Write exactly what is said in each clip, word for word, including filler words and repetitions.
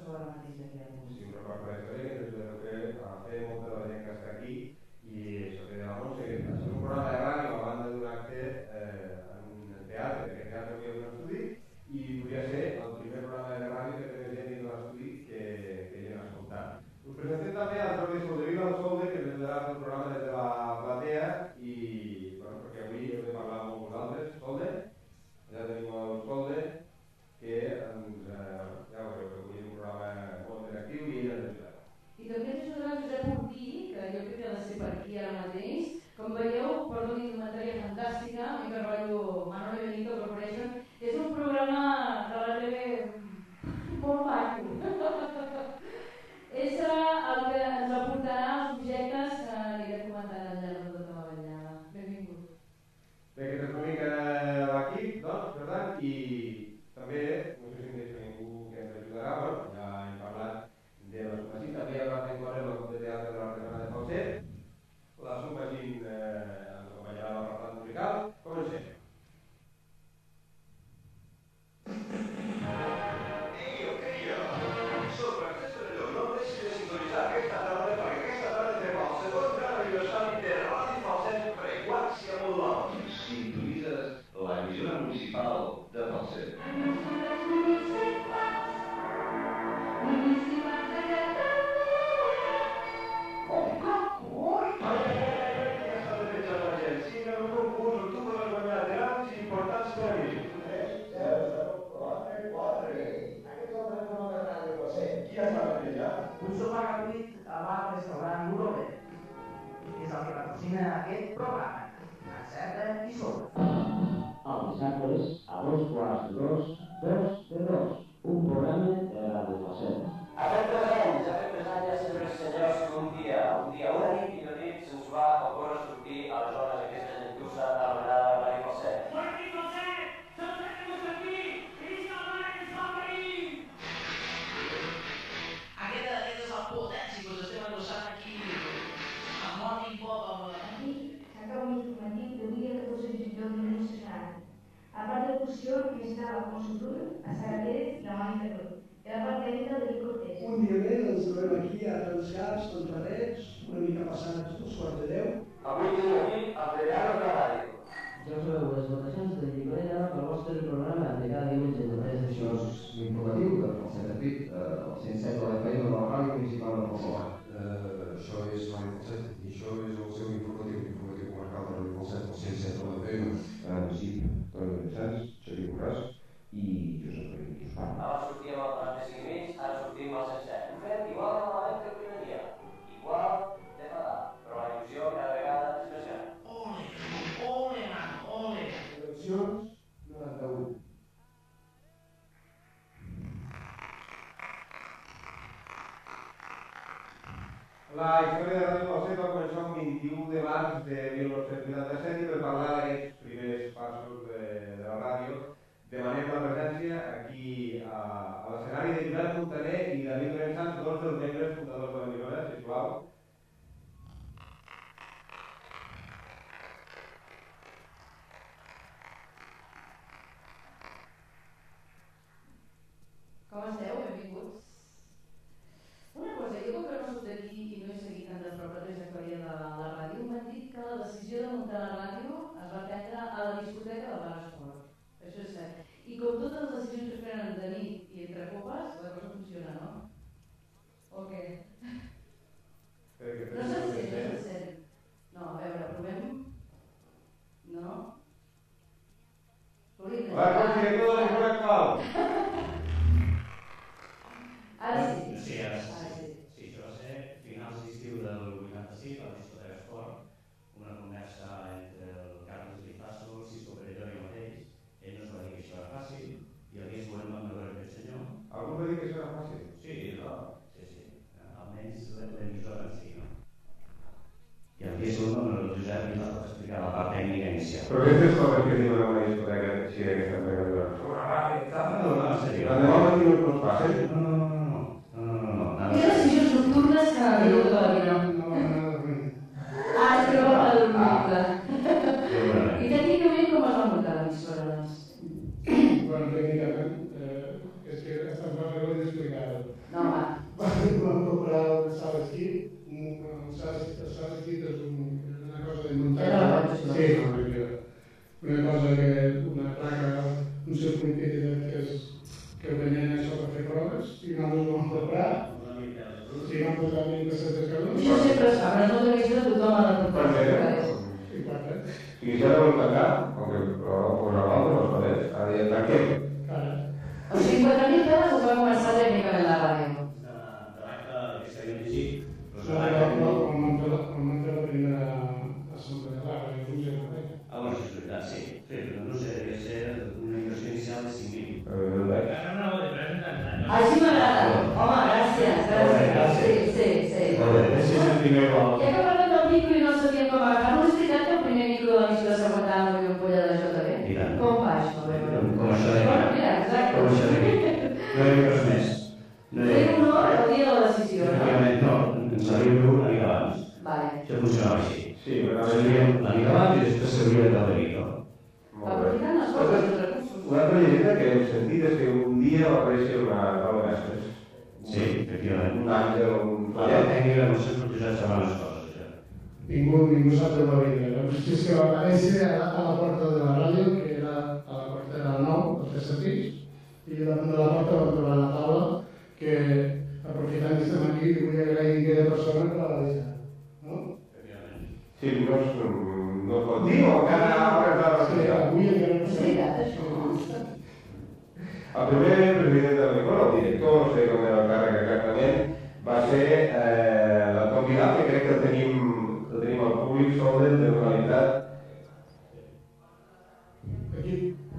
sou ara mateix aquí a Punt. Sí, un record per la història, que és el que feia molta de la gent que està aquí, i això que de la Montse, que és un programa de ràdio a banda d'un acte eh, en el teatre, que el teatre havia un estudi, i podria ser el primer programa de ràdio que té gent dins de l'estudi que, que gent ha escoltat. Us presentem també al Jordi Soldevila del Solde, que ens ajudarà el programa des de la platea, i bueno, perquè avui heu de parlar amb vosaltres. Solde, ja tenim el Solde, que ens, eh, ja veureu que avui és un programa molt interactiu i ell ens ajudarà. I també ens ajudarà el Josep Ortí, que jo crec que ha de ser per aquí ara mateix. Com veieu, porta una indumentària fantàstica, a mi Carballo, Manolo i Benito, que coneixen. És un programa de la T V molt maco. És el que ens aportarà els objectes que aniré comentant al llarg de tota la vetllada. Benvingut. Bé, aquest és una mica l'equip, doncs, per tant, i també, no sé si em deixa ningú que ens ajudarà, bueno, ja hem parlat de la Sumacín, també hi haurà de incloure el grup de teatre de l'Artesana de Falset. La Sumacín eh, ens acompanyarà en l'apartat musical. Comencem. Io, che io, sono Francesco De Leon, non decide sintonizzare questa tarde perché questa tarde tre cose, poi un grano universale di Radio Falset per quasi a modo. Sintonitzes l'emissora municipal de Falset. Un sopar gratuït al bar restaurant L'Orover, que és el que patrocina aquest programa. Encerta i sobre. Els dissabtes, a dos quarts de dos, dos de dos, un programa de Ràdio Falset. Ha fet tres anys, ha fet tres anys, senyores i senyors, que un dia, un dia únic i no dit, se'ns va ocórrer sortir a les zones aquesta gentussa anomenada Ràdio Falset. Ràdio Falset! Tots estem aquí! Visca la mare que ens va parir! Aquest, aquest és el potèntic, us estem endossant aquí amb Morning Pop, amb la... Aquí s'acaba un informatiu del dia catorze de juliol de mil nou-cents setanta. A part de l'excursió que estava a Consultura, a Sara Pérez i a Mònica Tot. I a la part tècnica de David Cortés. Un dia més ens trobem aquí a Trans Caps, contra Rets, una mica passats dos quarts de deu. Avui tenim aquí el Treballador de la Ràdio. Ja us sabeu, les votacions de Llibrera pel vostre programa de cada diumenge de tres. Això és l'informatiu de Falset Acrit, el cent set de la F M de la Ràdio Municipal de Falset. Uh, això és Ràdio Falset i això és el seu informatiu, l'informatiu comarcal de Ràdio Falset, el cent set de la F M. En sí, Toni Vincents, Xavier Borràs i Josep Maria que us parla. Abans sortíem al tres cinc mig, ara sortim al cent set. Hem fet igual de malament que el primer dia, igual de fatal, però la il·lusió cada vegada és més gran. Ole, ole, man, ole! Eleccions noranta-u. La història de Ràdio Falset va començar el vint-i-u de març de mil nou-cents vuitanta-set i per parlar d'aquests primers passos de, de la ràdio demanem la presència aquí a, a l'escenari de Josep Montaner i David Brensan, dos dels membres fundadors de l'emissora, sisplau. Com esteu? Benvinguts. Una cosa, jo com que no soc d'aquí i no he seguit tan de prop la trajectòria de la ràdio, m'han dit que la decisió de muntar la ràdio es va prendre a la discoteca del Bar Esport. Això és cert. I com totes les decisions que es prenen de nit i entre copes, la cosa funciona, no? O què? No se'n sent, no se'n sent. No, a veure, provem... No? Va, com si tot és una clau. Ara sí. Sí, ara sí. Sí, això va ser finals d'estiu del vuitanta-sis, a la discoteca Esport, una conversa entre el Carles Lizaso, Cisco Perelló i jo mateix. Ell nos va dir que això era fàcil i el dia següent vam veure aquest senyor. Algú va dir que això era fàcil? Sí, no? Sí, sí. Almenys l'emissora en si, no? I el dia següent vam veure el Josep i ens va explicar la part tècnica inicial. Però aquestes coses que diuen en una discoteca així d'aquesta envergadura. Una ràdio, tal, no, no, en sèrio. L'endemà al matí no us no passen? No, no, no, no. No, no, no, no. Hi ha decisions nocturnes que no diu tota la vida. Ah, és que no va dormir. I tècnicament com es va muntar l'emissora, doncs? Bueno, tècnicament, eh, és que estem parlant puc explicar-ho. No, va. Vam comprar una sala d'esquí. Una sala d'esquí és una cosa de muntanya. Sí, una cosa que una placa, un circuit que venien això per fer proves i nosaltres ho vam comprar. Sí, vam posar mil pessetes cada un. Això sempre es fa, però no t'ho de tothom a la proposta. I si ara vol tancar, com que posar l'altre, no es podés, a dir, tanquem. O sigui, quatre mil euros es va començar tècnicament la ràdio. De l'acte que s'havia llegit, quan vam fer la primera assemblea de la ràdio funciona bé. Ah, bueno, això és veritat, sí. Sí, però no sé, devia ser una inversió inicial de cinc mil. Així m'agrada. Home, gràcies, gràcies. Sí, sí, sí. Ja que parlem del micro i no sabíem com agafar-lo, és veritat que el primer micro de l'emissora s'aguantava amb una ampolla de J B? Com va això? Com això de... Bueno, mira, exacte. Com això de... No hi ha res més. Feia honor el dia de la decisió, no? Efectivament, no. Ens havíem viu una mica abans. Això funcionava així. Sí, però s'hauríem una mica abans i després s'hauria de tenir, no? Aprofitant les coses i els recursos. Una altra llegenda que hem sentit és que un dia va aparèixer una nova mestres. Sí, efectivament. Un àngel, un follet. La tècnica no sé per què ja saben les coses, això. Ningú, ningú sap de la vida. La qüestió és que va aparèixer a, a la porta de la ràdio, que era a la porta de la nou, al tercer pis, i davant de la porta vam trobar la taula que, aprofitant que estem aquí, li vull agrair a aquella persona que la va deixar. No? Sí, no es, no es pot dir o encara ara es va Sí, avui encara no És veritat, això. El primer president de l'Unicor, el director, no sé com era el càrrec exactament, va ser eh, l'Anton Vidal, que crec que el tenim, el tenim al públic, sobre de localitat. Aquí.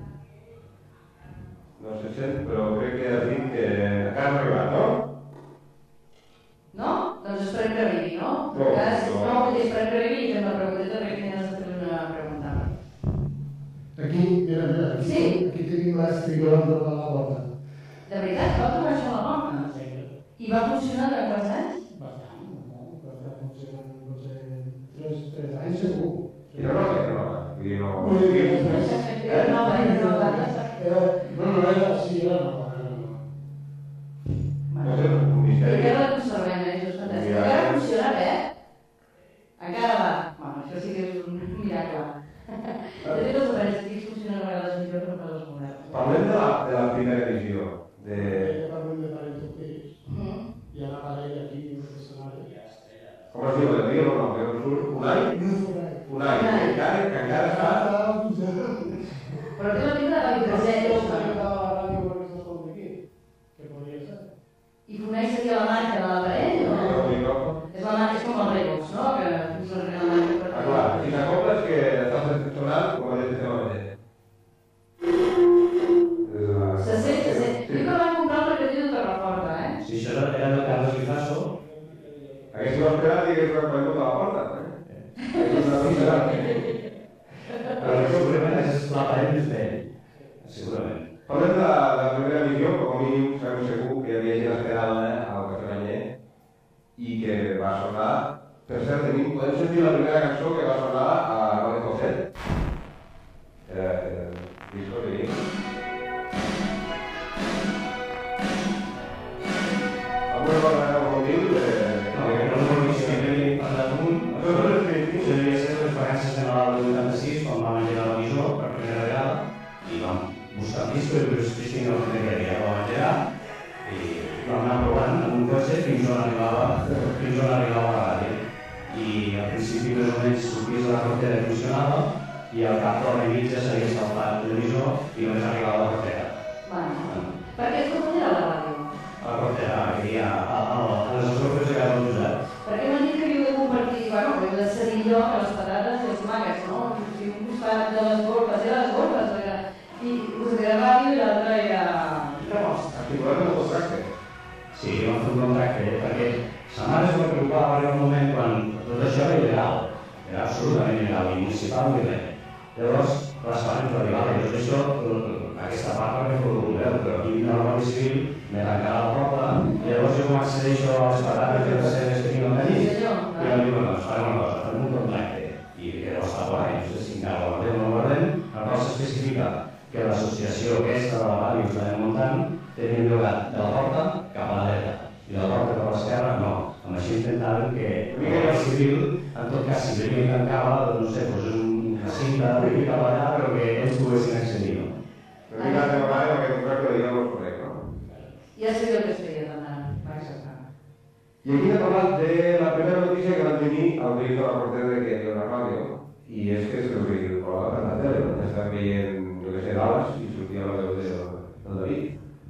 No se sent, però crec que has dit que encara no ha arribat, no? No? Doncs esperem que arribi, no? No, cas, no. no, vull dir, esperem que arribi i fem la pregunteta perquè tenen de fer una pregunta. Aquí, mira, mira, aquí, Sí. aquí tenim l'estri que vam trobar a la porta. De veritat, va trobar això a la porta? I va funcionar durant quants anys? Bastant, no? Va funcionar, no sé, tres, tres anys segur. I no, no, no, no, vull dir, no... Vull dir que no sé. Era nova, era nova. No, no, era, sí, era nova. No sé, un I misteri. encara la conservem, eh? Això és fantàstic. Encara funciona bé? Encara va. Bueno, això sí que és un miracle. De fet, els aparells antics funcionen a vegades millor que els moderns. Parlem de la, de la primera edició. De... Parlem de parells antics. Hi ha una parella aquí, en l'escenari. Com es diu? El dia o no? Que no surt? Un any? Un any. Que encara, que encara està... Però té la pinta de ràdio caset. I coneix aquí la marca de l'aparell? O... És la marca, és com el Revox, no? Que funciona la marca per... Ah, clar, si t'acoples que estàs sonant, com a dit, estem a veure. Se sent, se sent. Diu que van comprar el recreatiu de Torreforta, eh? Si això era del Carlos Lizaso... Haguéssim esperat i hagués recuperat tota la porta, eh? És una mica... Però segurament és l'aparell més vell. Segurament. Parlem de la, de la primera missió, però com a mínim sabem segur que hi havia gent esperant-la al Cafè Banyer i que va sonar... Per cert, tenim, podem sentir la primera cançó que va sonar a Radio Cosset. Era el disco que tenim. Alguna cosa que no diu? No, que no us volguis que havia parlat un. Això devia ser les vacances de Nadal del vuitanta-sis, quan vam engegar l'emissor per primera vegada i vam buscar el disco i Bruce Springsteen el primer que havia vam engegar i vam anar provant amb un cotxe fins on arribava, fins on arribava la ràdio. I al principi més o menys sorties de la carretera i funcionava i al cap d'hora i mitja s'havia saltat l'emissor i només arribava a la carretera. Bueno, per què es confondria la ràdio? A la carretera, que hi ha a, a, a les escofes de cada usat. Perquè m'han dit que havíeu de compartir, bueno, havíeu de cedir allò que les patates i els tomàquets, no? O sigui, un costat de les golfes, era les golfes, era... i us era ràdio i l'altre era rebost. Articulat amb el contracte. Sí, vam fer un contracte, perquè sa mare es va preocupar a arribar un moment quan tot això era il·legal, era absolutament il·legal, i municipal i res. Llavors, les pares ens va dir, vale, doncs això, aquesta part perquè fos un govern, però aquí vindrà la Guàrdia Civil, me tancarà la poble, i llavors jo com accedeixo a les patates i a les ceres que tinc al menís, i vam dir, bueno, doncs farem una cosa, fem un contracte, i que deu estar guai, no sé si encara ho guardem o no ho guardem, el qual s'especifica que l'associació aquesta de la ràdio que estàvem muntant teníem llogat de la porta cap a la dreta i de la porta cap a l'esquerra no. Amb això intentàvem que el civil, en tot cas, si venia i tancava, doncs no sé, posés una cinta d'aquí cap allà, però que ells poguessin accedir, no? Una mica de vegada amb aquest contracte de dia no és correcte, no? Ja sé el que es feia demanant, va acceptar. I aquí ha parlat de la primera notícia que van tenir al veí de la portera de que hi havia una ràdio, i és que es veia per la tele, on estaven veient, jo que sé, Dallas, i sortia la veu del David.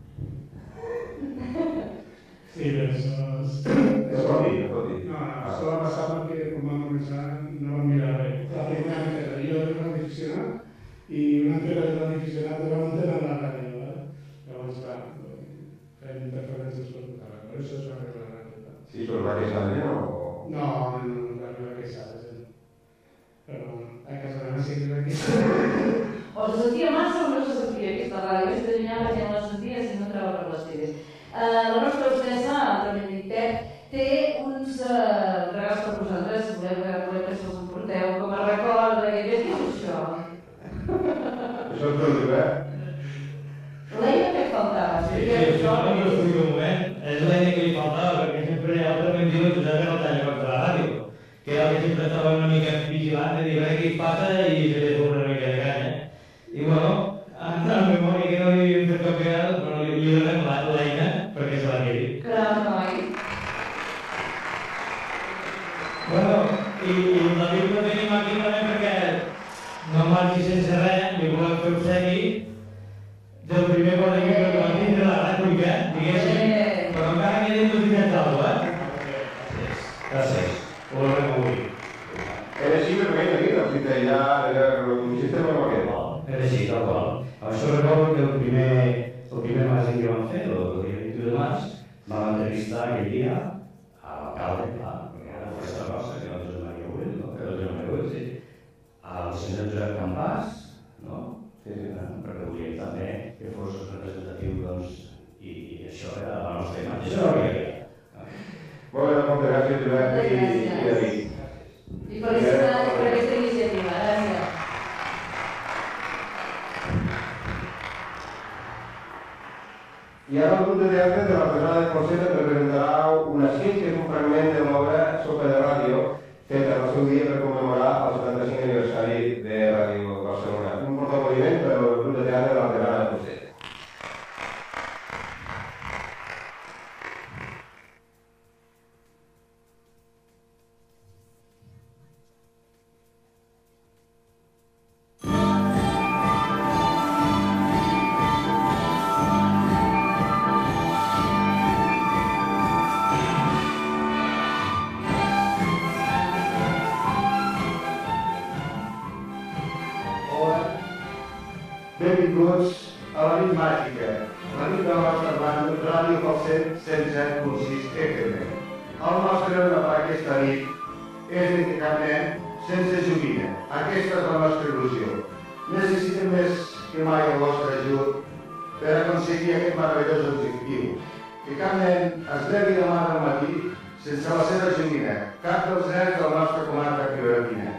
Sí, però això... És tot dir, és tot dir. No, no, això va passar perquè quan vam començar no vam mirar res. La primera antena, jo era un aficionat i una antena de l'aficionat de la antena de la ràdio, eh? Llavors, clar, fem interferències per tot arreu, per això es va arreglar la ràdio. Sí, però va queixar de gent o...? No, no, no, no va queixar de gent. Però a casa meva sí que va queixar. O se sentia massa o no se sentia aquesta ràdio, si d'allunyar la gent no la sentia si no entrava per les tires. Uh, la nostra hostessa, Benedictet, té uns uh, regals per vosaltres, si voleu, voleu que se'ls emporteu com a record de què és això? Això és tot, eh? L'eina que et faltava, sí, sí, això no m'ho explico un moment, és l'eina que li faltava, perquè sempre hi ha altres em diuen que no talla contra la ràdio, que el que sempre estava una mica vigilant, de dir, a veure què hi passa i se li una mica de canya. I bueno, en la memòria que no li havien fet tocar, bueno, li, li donem l'eina perquè se la quedi. Clar, noi. Bueno, i, i el David no tenim aquí també perquè no marxi sense res, li volem fer obsequi del primer cosa que crec que vam tindre la rèplica, diguéssim, però encara que hem d'utilitzar alguna cosa, eh? Gràcies. Ho veurem avui. Era així que veiem aquí, la fita ja era un sistema com aquest. Era així, tal qual. Amb això recordo que el primer, el primer màgic que vam fer, el dia vint-i-u de març, vam entrevistar aquell dia a l'alcalde, clar, perquè era aquesta cosa, que era el Josep Maria Ull, no? Que era el Josep Maria Ull, sí. Al senyor Josep Campàs, no? Sí, sí, perquè volíem també que fos representatiu, doncs, i, i això era la nostra imatge. Això era el que hi havia. Molt bé, moltes gràcies, Josep i, i David. I felicitats per aquesta iniciativa. Gràcies. I ara el grup de teatre de l'artesà de Falset representarà una cinc, que és un fragment de l'obra Sopa de Ràdio, feta en el seu dia per commemorar el setanta-cinc aniversari de Ràdio Barcelona. Un protagoniment per al grup de teatre de l'artesà de Falset. Benvinguts a la nit màgica, la nit de la nostra banda, Ràdio Falset cent set punt sis F M. El nostre lema per aquesta nit és indicament sense joguina. Aquesta és la nostra il·lusió. Necessitem més que mai el vostre ajut per aconseguir aquest meravellós objectiu. Que cap nen es legui demà al matí sense la seva joguina, cap dels nens de la nostra comarca prioratina.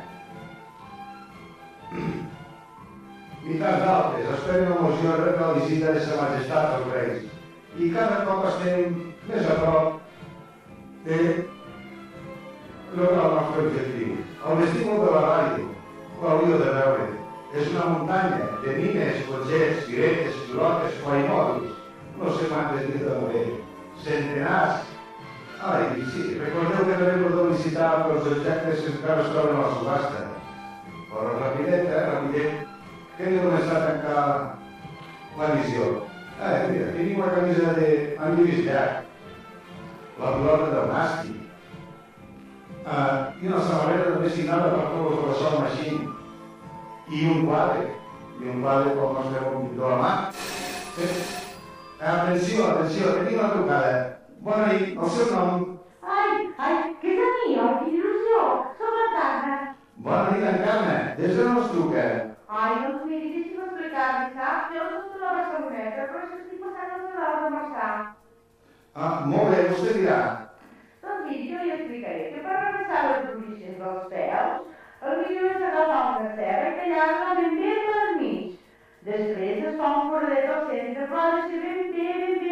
I tants d'altres esperen amb emoció rebre la visita de Sa Majestat els Reis. I cada cop estem més a prop de lograr el nostre objectiu. El vestíbul de la ràdio, ho hauríeu de veure, és una muntanya de nines, cotxets, firetes, pilotes, plaimòbils, no sé quantes dies de morir, centenars. Ai, sí, recordeu que també podeu visitar els objectes que encara es troben a la subhasta. Però rapideta, rapidet, que hem de començar a tancar la missió. Eh, mira, tenim una camisa d'en Lluís Llach, la pilota del Nasti, uh, i una samarreta també signada per tots de la Sol Machine, i un quadre, i un quadre com no estem un pintor a mà. Eh, atenció, atenció, tenim una trucada. Bona nit, el seu nom? Ai, ai, que és a mi, oh, quina il·lusió! Som la Carme. Bona nit, en Carme. Des d'on ens truca? Ai, doncs miri, deixi'm explicar-li, sap? Jo no soc de la Barceloneta, però és que estic passant al Nadal de Marçà. Ah, molt bé, vostè dirà. Doncs miri, jo li explicaré que per repassar les orígens dels pèls, el millor és agafar una serra i tallar-la ben bé per mig. Després es fa un foradet al centre, però ha de ser ben bé, ben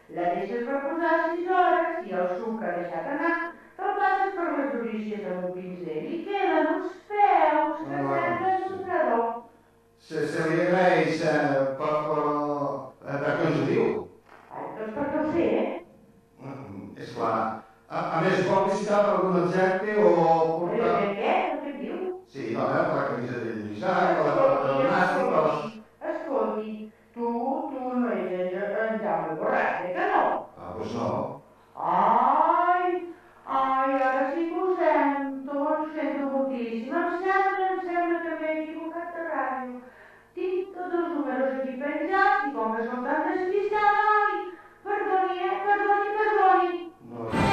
La deixes reposar sis hores i el suc que ha deixat anar te'l passes per les durícies amb un pinzell i queden uns peus que semblen un nadó. Se, se li agraeix, eh, per, per, eh, per què ens ho diu? Ai, doncs perquè ho sé, eh? Mm, és clar. A, a més, vol visitar per algun objecte o... Però què, què? No què diu? Sí, no, eh, per la camisa de Lluïsac, o la porta del nàstic, o les... Escolti, tu, tu no ets en Jaume Borràs, eh que no? Ah, doncs no. Ai, ai, ara sí que ho sento, ho sento moltíssim. Em sembla, em sembla que m'he equivocat de ràdio. Tinc tots els números aquí penjats i com que som tan despistada, ai, perdoni, eh, perdoni, perdoni. No, no,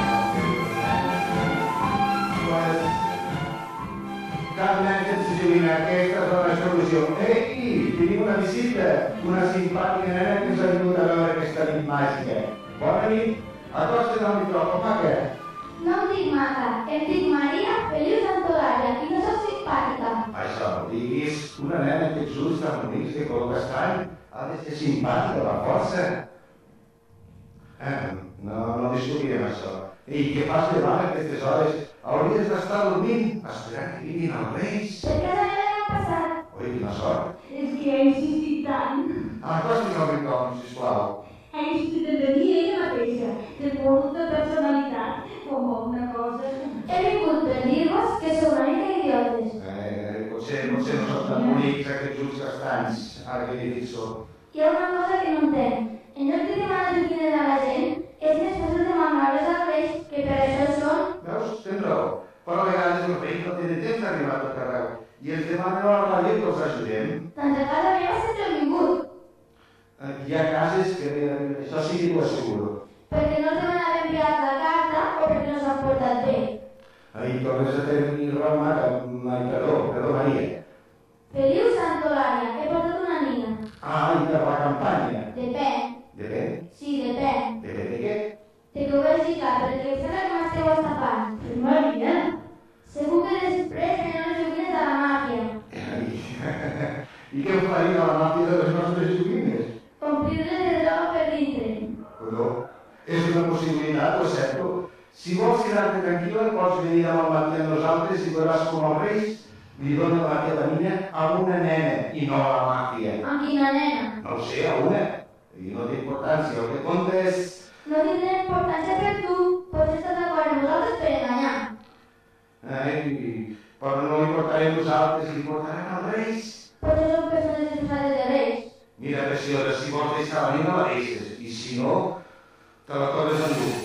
pues, cap nen que ens lluïna, aquesta és la nostra il·lusió. Ei, tenim una visita, una simpàtica nena que ens ha vingut a veure aquesta nit màgica. Bona nit, acosta't al micròfon, maca. No em dic maca, em dic Maria Feliu Santolària i no soc simpàtica. Això, diguis, una nena que ets ulls tan bonics de color castany ha de ser simpàtica, la força. Eh, no, no discutirem això. I què fas davant aquestes hores? Hauries d'estar dormint, esperant que vinguin els reis. Per casa meva l'any passat. Oi, quina sort. És que ha insistit tant. Acosti's al micròfon, sisplau. Ha insistit en venir ella mateixa. Té molta personalitat, com una cosa. He vingut per dir-vos que sou una mica idiotes. Eh, potser, potser no són tan bonics aquests ulls castanys, ara que m'hi fixo. Hi ha una cosa que no entenc. En lloc de demanar joguines a la gent, és més fàcil demanar-les als reis, que per això són... Veus? Tens raó. Però a vegades els reis no tenen temps d'arribar a tot arreu. I ens demanen a la ràdio que els ajudem. Doncs a casa meva sempre he vingut. Eh, hi ha cases que... Això sí que t'ho asseguro. Perquè no els demanava enviat la carta o perquè no s'han portat bé. Ai, tornes a tenir raó, mare. Ai, perdó, perdó, Maria. Feliu Santolària, he portat una nina. Ah, i per la campanya. Depèn. Depèn? Sí, depèn. Depèn de què? De que ho vegi clar, perquè em sembla que m'esteu estafant. Maria? Segur que després venen les joguines de la màfia. Ai, i què faria la màfia de les nostres joguines? Omplir-les de droga per dintre. Però és una possibilitat, ho accepto. Si vols quedar-te tranquil·la, pots venir demà al matí amb nosaltres i veuràs com els reis li donen la teva nina a una nena i no a la màfia. A quina nena? No ho sé, a una. I no té importància, el que compta és... No tindrà importància per tu. Pots estar d'acord amb nosaltres per enganyar. Ai, però no li portarem nosaltres, li portaran els reis. Potser són persones disfressades de reis. Mira, preciosa, si vols deixar la nina, la deixes. I si no, te la tornes a endur.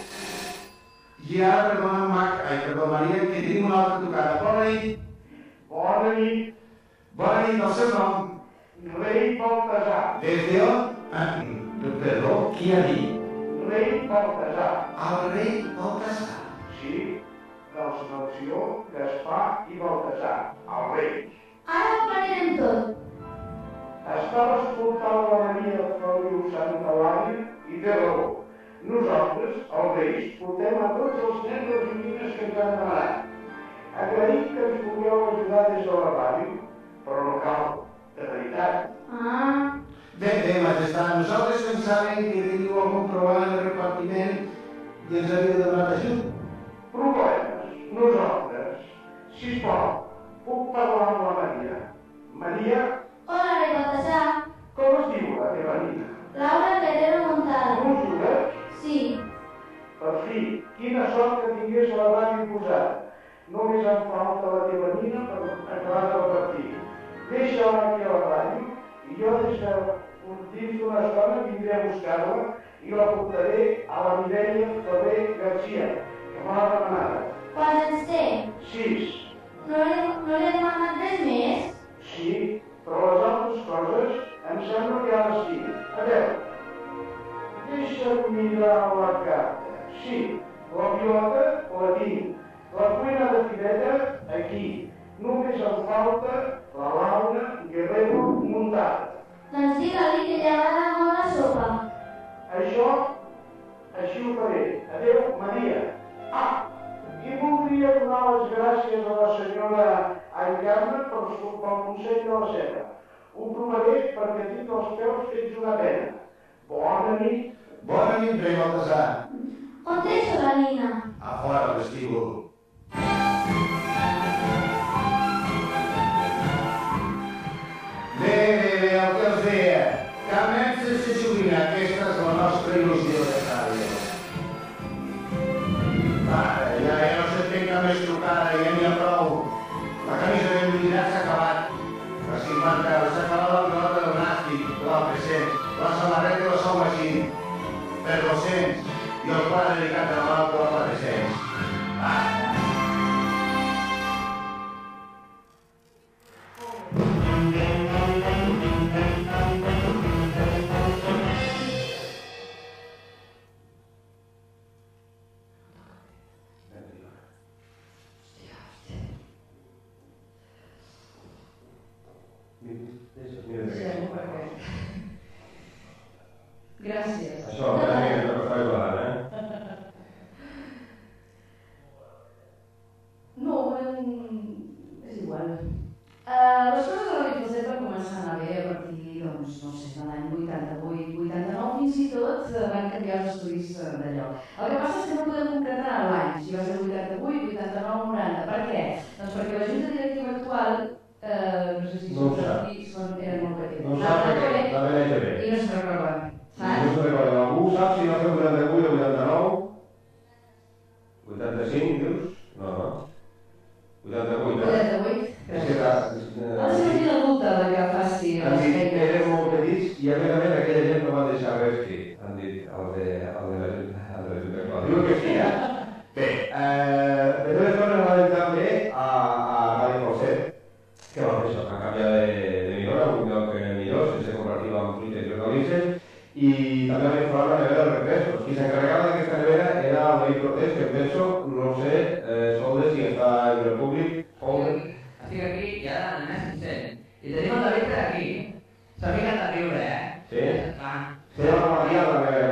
I ara, perdona, Mac, ai, perdó, Maria, que tenim una altra tocada. Bona nit. Bona nit. Bona nit, el seu nom. Rei Baltasar. Des d'on? Ah, perdó, qui ha dit? Rei Baltasar. El rei Baltasar. Sí, dels Melcior, Gaspar i Baltasar, el rei. Ara ho aclarirem tot. Estava escoltant la Maria Feliu Santolària i té raó. Nosaltres, els reis, portem a tots els nens les joguines que ens han demanat. Agraïm que ens vulgueu ajudar des de la ràdio, però no cal, de veritat. Ah... Bé, bé, majestat, nosaltres pensàvem que teniu algun problema de repartiment i ens havíeu demanat ajut. Problemes? Nosaltres? Sisplau, puc parlar amb la Maria? Maria? Hola, rei Baltasar. Com es diu la teva nina? Laura Guerrero Montada. M'ajudes? Sí. Per fi, quina sort que tingués la ràdio posada. Només em falta la teva nina per acabar de repartir. Deixa-la aquí a la ràdio i jo des de dins d'una estona vindré a buscar-la i la portaré a la Mireia Ferrer Garcia, que m'ha demanat. Quants anys té? Sis. No li, no li he demanat res més? Sí, però les altres coses em sembla que ja les tinc. A veure, deixa'm mirar la carta. Sí, la pilota la tinc. La cuina de fireta, aquí. Només em falta la Laura Guerrero Montada. Doncs digue-li que li agrada molt la sopa. Això, així ho faré. Adéu, Maria. Ah, i voldria donar les gràcies a la senyora Encarna per pel consell de la ceba. Ho provaré perquè tinc els peus fets una pena. Bona nit. Bona nit, rei Baltasar. On és la nina? A fora, al vestíbul. Bé, bé, bé, el que els deia. Cap nen sense joguina, aquesta és la nostra il·lusió de ràdio. Va, ja, ja no s'entén cap més trucada, ja n'hi ha prou. La camisa ben brillant s'ha acabat. A cinquanta euros s'ha acabat la pilota del nàstic, l'altre cent. La samarreta de Sol Machín, per dos-cents. I el pla dedicat a la malta de quatre-cents. Va. Gràcies. Això, mira, mira, no està igualant, eh? No, és igual. Les coses de la Ripollet van començar a anar bé a partir, doncs, no sé, de l'any vuitanta-vuit, vuitanta-nou, fins i tot van canviar els estudis d'allò. El que passa és que no podem concretar l'any, si va ser vuitanta-vuit, vuitanta-nou, noranta. Per què? Doncs perquè la junta directiva actual, no sé si són, eren molt petits. No ho sap perquè la B N T V. I no se'n recorda. No se'n recorda. Algú sap si va ser vuitanta-vuit o vuitanta-nou? vuitanta-cinc, dius? No, no. vuitanta-vuit, eh? vuitanta-vuit? És que la... Ha de ser una vida adulta la que faci han les dit feines. que eren molt petits i a més a més aquella gent no va deixar res escrit. Han dit el de, el de la gent, el de la gent de Clau. Diu que sí, eh? Bé, eh, de totes coses va dir també a, a Ràdio Falset, que va fer això, van canviar de, de millora, un lloc millor, sense comparativa amb fruites i hortalisses, i també vam informar la nevera dels refrescos. Qui s'encarregava d'aquesta nevera era el David Cortés, que penso, no sé, eh, Solde, si està en el públic, Solde. Estic aquí i ara anem sent. I tenim el David per aquí. S'ha ficat a riure, eh? Sí? Clar. Sí, la Maria, la nevera.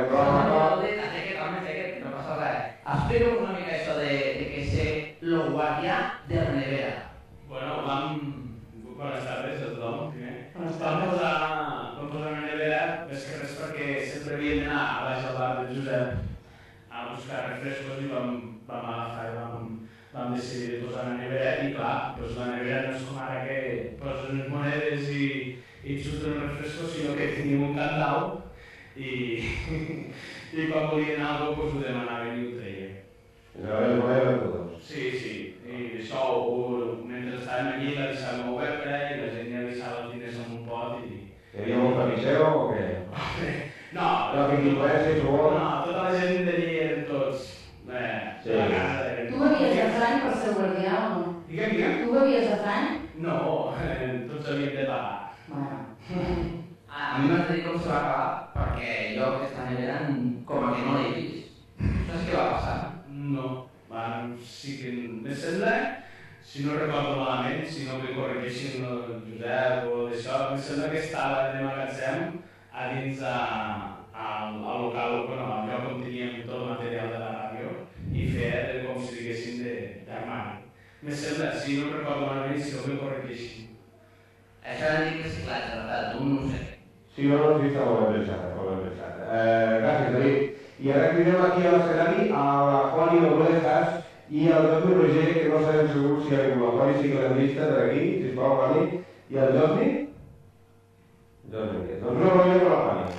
No passa res. Explico una mica això de, de que sé lo guardià de la nevera. Bueno, vam... Buenas tardes a tothom, primer. Buenas Vam posar, vam posar una nevera, més que res perquè sempre havíem d'anar a baix al bar de Josep a buscar refrescos i vam, vam agafar i vam, vam decidir posar una nevera i clar, doncs la nevera no és com ara que poses unes monedes i, i et surten uns refrescos, sinó que tenim un candau i, i quan volien alguna cosa doncs ho demanaven i ho treien. I la veure moneda de tothom. Sí, sí, i això ho, mentre estàvem allí la deixàvem oberta i la gent ja deixava els diners en un pot i... Hi havia molt tapisseu o què? No, no, que influència, suposo. No, tota la gent d'allí eren tots... Eh, sí. De la casa eren... Tu bevies de franc per ser guardià o no? Digue'm, digue'm. Tu bevies de franc? No, eh, tots havíem de pagar. Bueno. A mi m'has de dir com se va acabar, perquè jo aquesta nevera com a que no l'he vist. Saps què va passar? No, bueno, sí que me sembla, si no recordo malament, si no que corregeixin el Josep o d'això, me sembla que estava de magatzem a dins a, a, al local, bueno, al lloc on teníem tot el material de la ràdio i feia de, com si diguéssim d'armari. Me sembla, si no recordo malament, si no que corregeixin. Això era dir reciclatge, la veritat, tu no ho sé. Sí, no, no, sí, està molt ben pensat, molt ben pensat. Eh, gràcies, David. I ara cridem aquí a l'escenari a la Juani de Bolejas i al Josmi Roger, que no sabem segur si hi ha vingut. La Juani sí que l'hem vista per aquí, sisplau, Juani. I el Josmi? Josmi, doncs no ho veiem amb la Juani.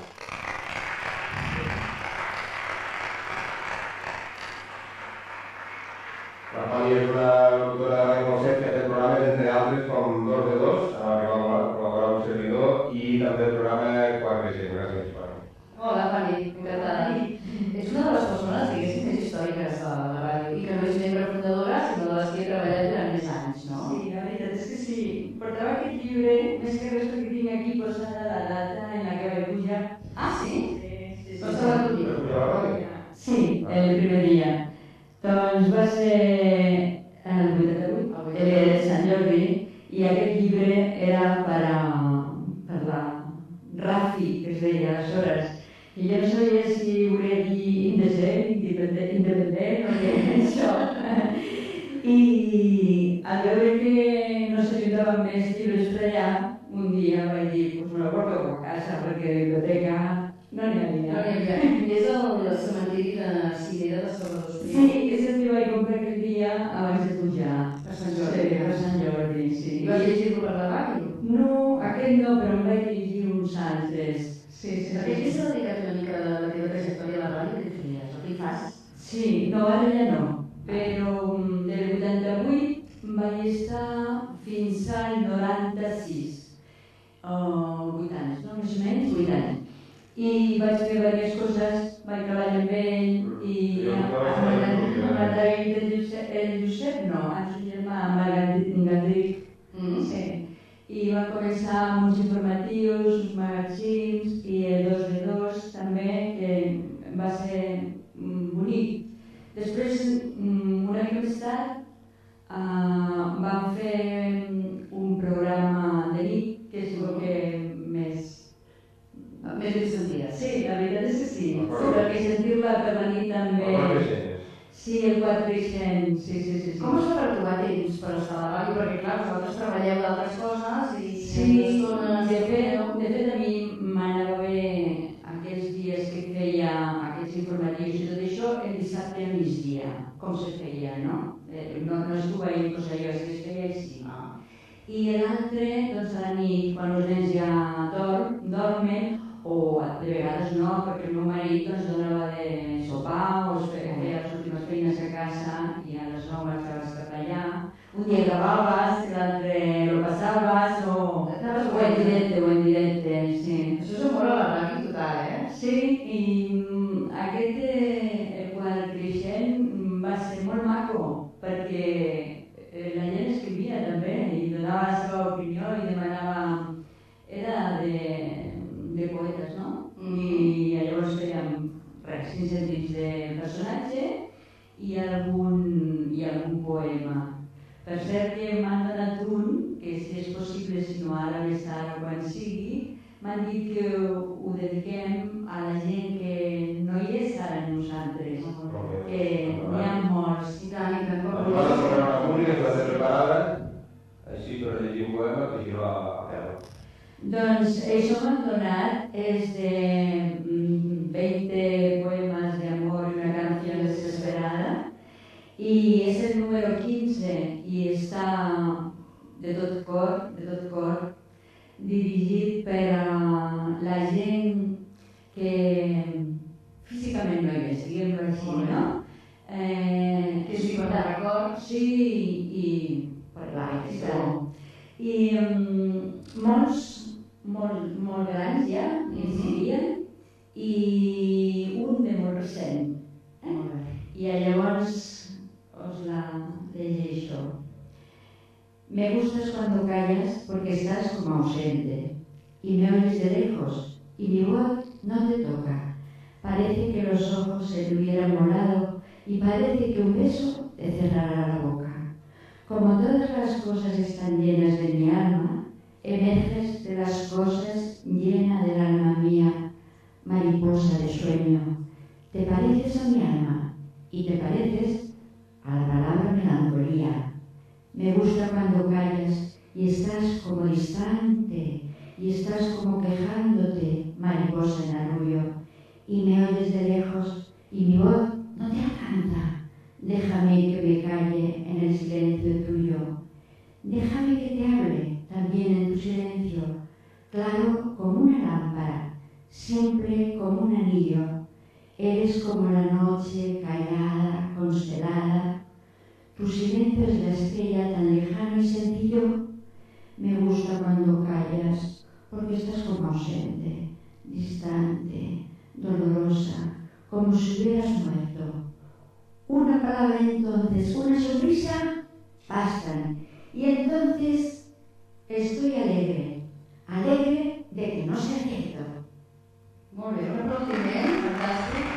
La Juani és una locutora de Ràdio Falset que ha fet programes, entre altres, com Dos de Dos, amb la que va col·laborar un servidor, i també el programa quatre de set. Gràcies, Juani. Hola, Fanny, encantada. És una de les persones, diguéssim, més històriques de la ràdio i que no és membre fundadora, sinó de les que he treballat durant més anys, no? Sí, la veritat és que sí. Portava aquest llibre, més que res perquè tinc aquí posada la data en la que vaig pujar. Ah, sí? Sí, sí, sí. Vols saber tu llibre? Sí, el primer dia. Doncs va ser el vuitanta-vuit, el dia de Sant Jordi, i aquest llibre era per a, per la Rafi, que es deia aleshores. I jo no sabia si volia dir indecent, independent, independent o què és això. I al veure que no s'ajudaven més llibres per allà, un dia vaig dir, pues me lo porto a casa perquè la biblioteca No n'hi havia. No n'hi havia. És el cementiri de Cirera de Salvador Espriu. Sí, és el que vaig comprar aquell dia abans de pujar. A Sant Jordi. Sí, a Sant Jordi, sí. I vas llegir-lo per la ràdio? No, aquest no, però em vaig llegir uns altres. Sí, sí. Aquest s'ha dedicat una mica a la teva trajectòria a la ràdio, què feies? O què hi fas? Sí, no, ara ja no. Però del vuitanta-vuit vaig estar fins al noranta-sis. Uh, vuit anys, no? Més o menys vuit anys. I vaig fer diverses coses, vaig treballar amb ell i amb la David el Josep, el Josep no, amb el seu germà, amb el Gandric, sí. I van començar amb uns informatius, uns magazins i el dos de dos també, que va ser bonic. Després, una mica més tard, uh, vam fer un programa de nit, que és el que més... Més bé sentia. Sí, la veritat és que sí. Perquè sentir-la per la nit també... Sí, el quatre cents, sí, sí, sí. Com es fa per trobar temps per estar a la ràdio? Perquè clar, vosaltres treballeu d'altres coses i... Sí, de fet, de fet a mi m'anava bé aquells dies que feia aquests informatius i tot això el dissabte al migdia, com se feia, no? No, no és que ho vaig posar jo, és que es feia així. I l'altre, doncs a la nit, quan els nens ja dorm, dormen, o de vegades no, perquè el meu marit doncs, donava de sopar o feia les últimes feines a casa i a les nou estaves cap allà. Un dia gravaves, l'altre lo passaves o... o en directe, o en directe, sí. Això és amor a la ràdio total, eh? Sí, i aquest, eh, quan creixent, va ser molt maco, perquè la gent escrivia també i donava la seva opinió i demanava... Era de... de poetes, no? I llavors fèiem res, cinc sentits de personatge i algun, i algun poema. Per cert que m'han donat un, que si és possible, si no ara, més tard o quan sigui, m'han dit que ho dediquem a la gent que no hi és ara amb nosaltres, que n'hi ha molts. I tant, i tant. La cosa sobre una pública està preparada, així per llegir un poema que jo a peu. Doncs això m'han donat és de veinte poemes de amor y una canción desesperada i és el número quinze i està de tot cor, de tot cor, dirigit per a la gent que físicament no hi és, diguem-ho així, no? Eh, que sí, per la record, sí, i per l'aigua. I um, molts Molt, molt grans ja, incidien, i un de molt recent. Eh? I llavors os la llegeixo. Me gustas cuando callas porque estás como ausente, y me oyes de lejos, y mi voz no te toca. Parece que los ojos se te hubieran volado, y parece que un beso te cerrará la boca. Como todas las cosas están llenas de mi alma, emerges de las cosas llena del alma mía, mariposa de sueño. Te pareces a mi alma y te pareces a la palabra melancolía. Me gusta cuando callas y estás como distante y estás como quejándote, mariposa en arrullo, y me oyes de lejos y mi voz no te alcanza. Déjame que me calle en el silencio tuyo. Déjame que te hable también en tu silencio, claro como una lámpara, siempre como un anillo. Eres como la noche callada, constelada. Tu silencio es la estrella tan lejano y sencillo. Me gusta cuando callas, porque estás como ausente, distante, dolorosa, como si hubieras muerto. Una palabra entonces, una sonrisa, bastan. Y entonces estoy alegre, alegre de que no sea cierto. Molt bé, un aplaudiment, fantàstic.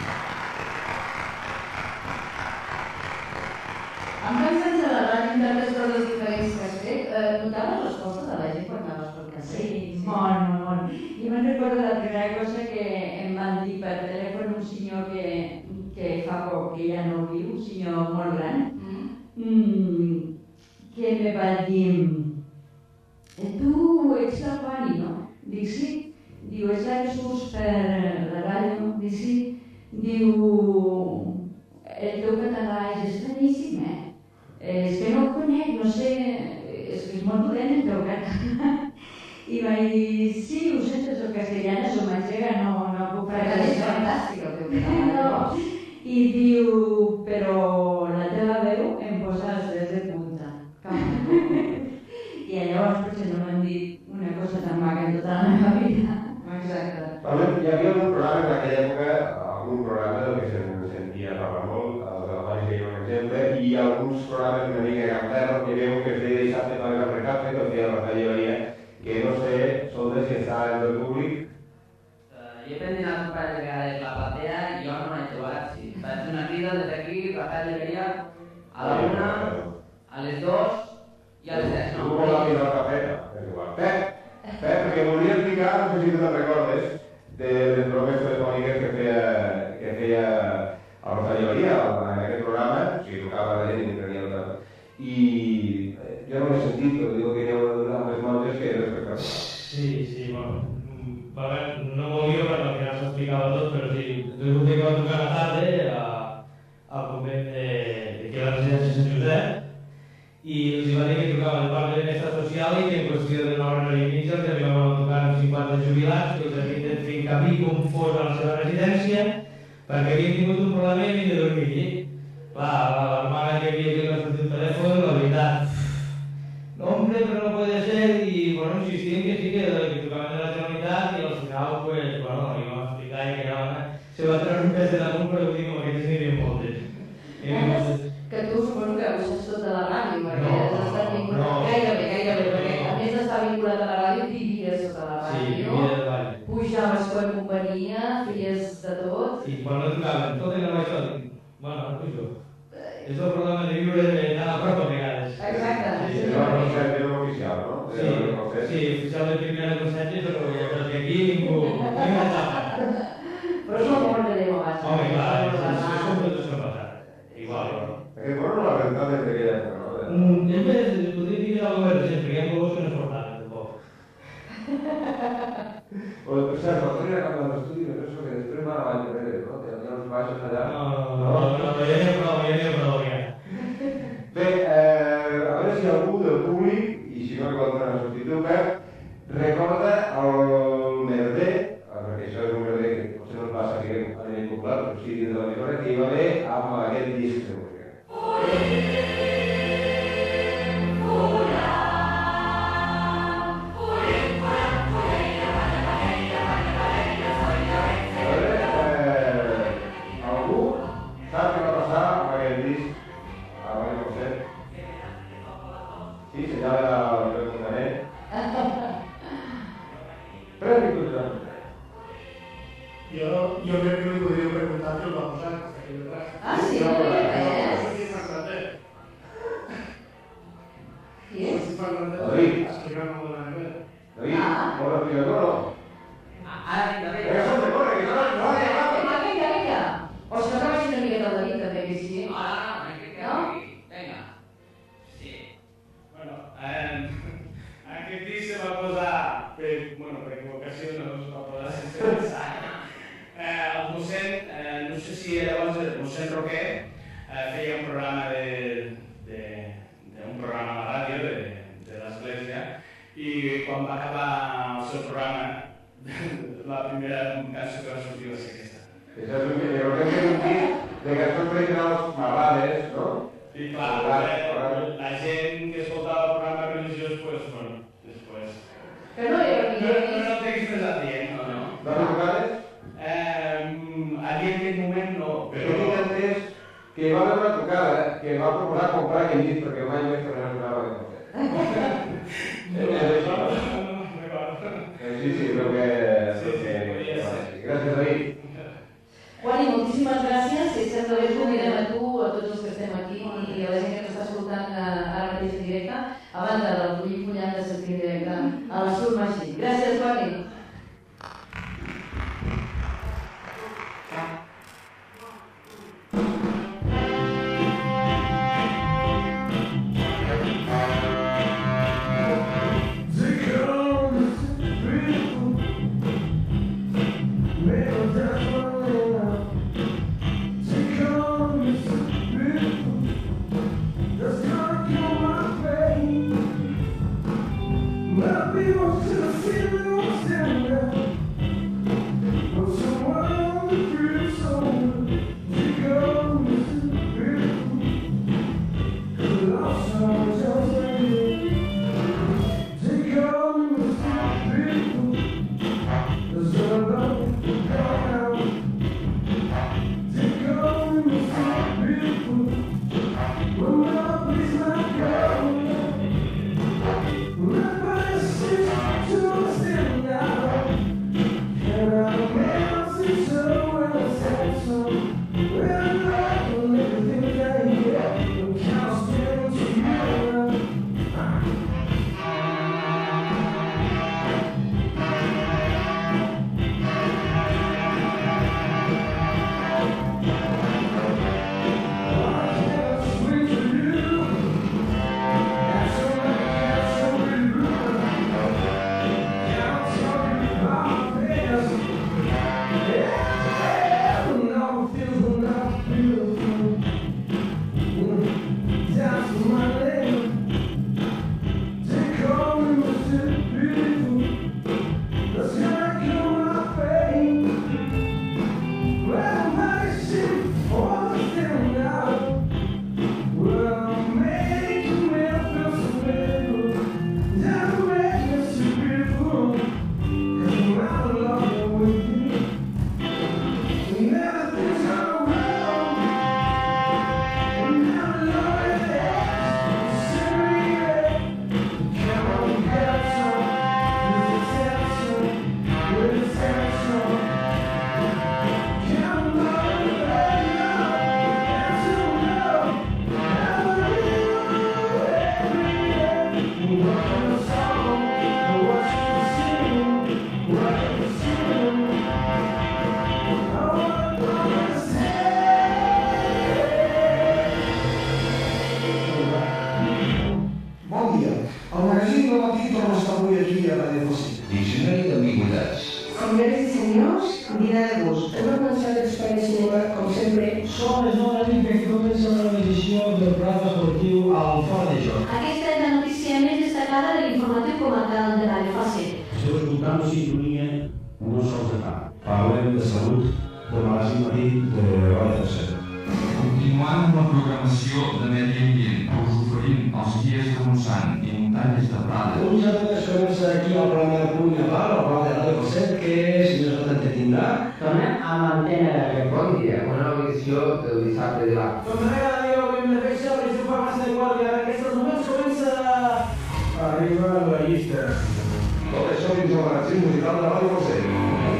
Amb tants anys a la ràdio i tantes coses diferents que has fet, eh, notaves resposta de la gent quan anaves pel carrer? Sí, molt, molt, molt. I me'n recordo la primera cosa que em van dir per telèfon un senyor que, que fa poc, que ja no viu, un senyor molt gran, mm. Mm, que me va dir: tu ets la Juani, no? Dic sí. diu, és la Jesús per la ràdio, diu, sí, diu, el teu català és estranyíssim, eh? És que no el conec, no sé, és que és molt dolent el teu català. I vaig dir, sí, ho sento, soc castellana, soc manxega, no, no puc parlar. És fantàstic el teu català. No. I diu, però la teva veu em posa els pèls de punta. I llavors potser no m'han dit una cosa tan maca en tota la meva vida. Exacte. Hi havia algun programa en aquella època, algun programa del que se'n sentia parlar molt, els alemanys que hi ha un exemple, i alguns programes una mica gamberros, que veu que es deia dissabte per la recapta, que el feia la llevaria, que no sé, Solde, si està en el públic. Jo he pendinat un parell de vegades la platea i jo no l'he trobat, sí. Vaig fer una crida des d'aquí, Rafael Lleveria, a la una, a les dos i a les tres. Tu vol mirar el cafè? És igual. Pep, Pep, perquè volia explicar, no sé si tu te'n recordes, de les bromes telefòniques que feia, que feia el Rafael Lleveria en aquest programa, o sigui, tocava la gent i prenia el tema. I jo no l'he sentit, però diu que hi ha una de les monges que era espectacular. Sí, sí, bueno. Va haver, no m'ho diu perquè al final s'explicava tot, però sí, resulta que va tocar a la tarda a, al convent de, de que la residència de Sant Josep i els va dir que tocava el parc de benestar social i que en qüestió de una hora i mitja els arribaven a tocar amb cinquanta jubilats que els havien de fer encabir com fos a la seva residència perquè havien tingut un problema i havien de dormir allí. Clar, l'hermana que havia que va sortir el telèfon, la veritat, no, hombre, però no puede ser, i bueno, insistien que sí que, que tocaven de la Generalitat i al final, pues, bueno, li vam explicar que era una... Se va treure un pes de damunt, però vull dir, com aquestes n'hi havia moltes. moltes. Que tu suposo que ho saps tot de la ràdio, perquè no, has estat vinculat, no, gairebé, gairebé, perquè a més d'estar vinculat a la ràdio, vivies sota la ràdio, sí, vivia de la ràdio. Pujaves per companyia, feies de tot. I quan no tocaven, tot era això, bueno, no pujo. És el problema de viure tan a prop a vegades. Exacte. Sí, és el concert oficial, no? Sí, sí, oficial de primera concert, però perquè aquí ningú, ningú en sap. Però és el món que dèiem abans. Home, clar, és com tot això passat. Igual, igual. Aquest món no l'ha rentat des d'aquella època, no? És més, podria dir que és algo més recent, perquè hi ha colors que no es portaven, tampoc. Per cert, quan torni a cap de l'estudi, no penso que després m'ha anat enrere, no? Hi ha uns baixos allà. No, no, no, ja n'hi ha prou, ja n'hi ha prou, ja. Bé, eh, a veure si algú del públic, i si no que vol donar una substitut, Pep, recorda el merder, perquè això és un merder que potser no es va saber a nivell popular, però sí dins de la memòria, que hi va haver amb aquest disc de música. Sí, señala el preguntaré. Pero es mi Yo, yo creo que me podría preguntar qué os va a pasar. Ah, sí, no, no, no, no, no, Santander. ¿Quién? David. Explicamos de la nevera. David, ¿cómo lo pido todo? Ara vinga, vinga. Venga, Sonde, corre, que no no vaya a Vinga, vinga, vinga. O si no que vagi una miqueta el David, també, que sí. No, no, no, no, vinga. Sí. Bueno, eh, aquest disc se va posar, per, bueno, per equivocació no es va posar sense pensar. Eh, el mossèn, eh, no sé si era llavors el mossèn Roquer, eh, feia un programa de, de, de un programa a la ràdio de, de l'església i quan va acabar el seu programa la primera cançó que va sortir va ser aquesta. Això és un que jo crec que és un disc de cançons tradicionals marrades, no? I clar, la, la gent que escoltava el programa religiós, pues, bueno, després... Que no era No, no, no t'he expressat dient, no, no. No t'ho tocades? Eh, aquí en aquest moment no, Però jo tinc entès que va haver una tocada que va proposar comprar aquell disc perquè mai més tornarà a tocar la concert. És així, no? Sí, sí, però que... Gràcies, David. Juani, moltíssimes gràcies. Si et sembla bé, us convidem a tu, a tots els que estem aquí i a la gent que ens està escoltant ara mateix en directe, a banda del Bullic Mullant de sentir en directe a la Sur Machine. Gràcies, Juani. The girl is beautiful. mena de gust. Hem començat l'espai de cinema, com sempre. Són les nou de la nit que comença una nova edició del programa esportiu al Fora de Joc. Aquesta és la notícia més destacada de l'informatiu comarcal de Ràdio Falset. Esteu escoltant la sintonia no sols de fa. Parlem de salut del magazín matí de Ràdio Falset. Continuant amb la programació de Medi Ambient, us oferim els dies de Montsant i muntanyes de Prada. Un salut que es comença aquí al programa de Punt i Aval, al programa de Ràdio Falset, que, si no es pot entendre, tornem amb Antena Ràdio. Bon dia, una nova edició del dissabte de l'A. Com cada dia que hem de fer això, des de fa massa de guàrdia, en aquests moments comença... Arriba la llista. Tot això dins el magazín musical de Ràdio Falset.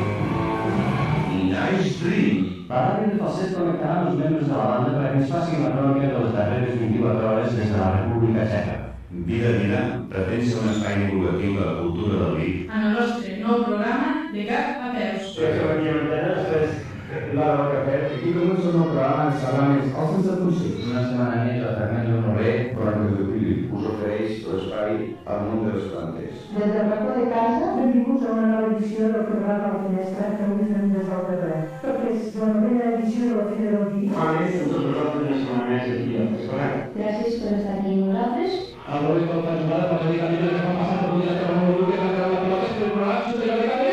Nice Dream. La ràdio de Falset connectarà amb els membres de la banda perquè ens facin la crònica de les darreres vint-i-quatre hores des de la República Txeca. Vida Vida pretén ser un espai divulgatiu de la cultura del vi. En el nostre nou programa de cap a peus. Sí, que aquí a Antena, després l'hora del cafè. Aquí comença un nou programa en Salames, al sense consell. Una setmana més, el Fernández Honoré, Cròniques de Pili, us ofereix l'espai al món de les plantes. Des del racó de casa, benvinguts a una nova edició del programa La Finestra que avui fem des del carrer. Perquè és la novena edició de la Fira del Vi. A més, amb tots nosaltres una setmana més aquí al Fescolat. Gràcies per estar aquí amb nosaltres. El Rodi tot la jornada per dedicar a que van passar per un dia que van morir que van quedar la pilota i el programa sota la de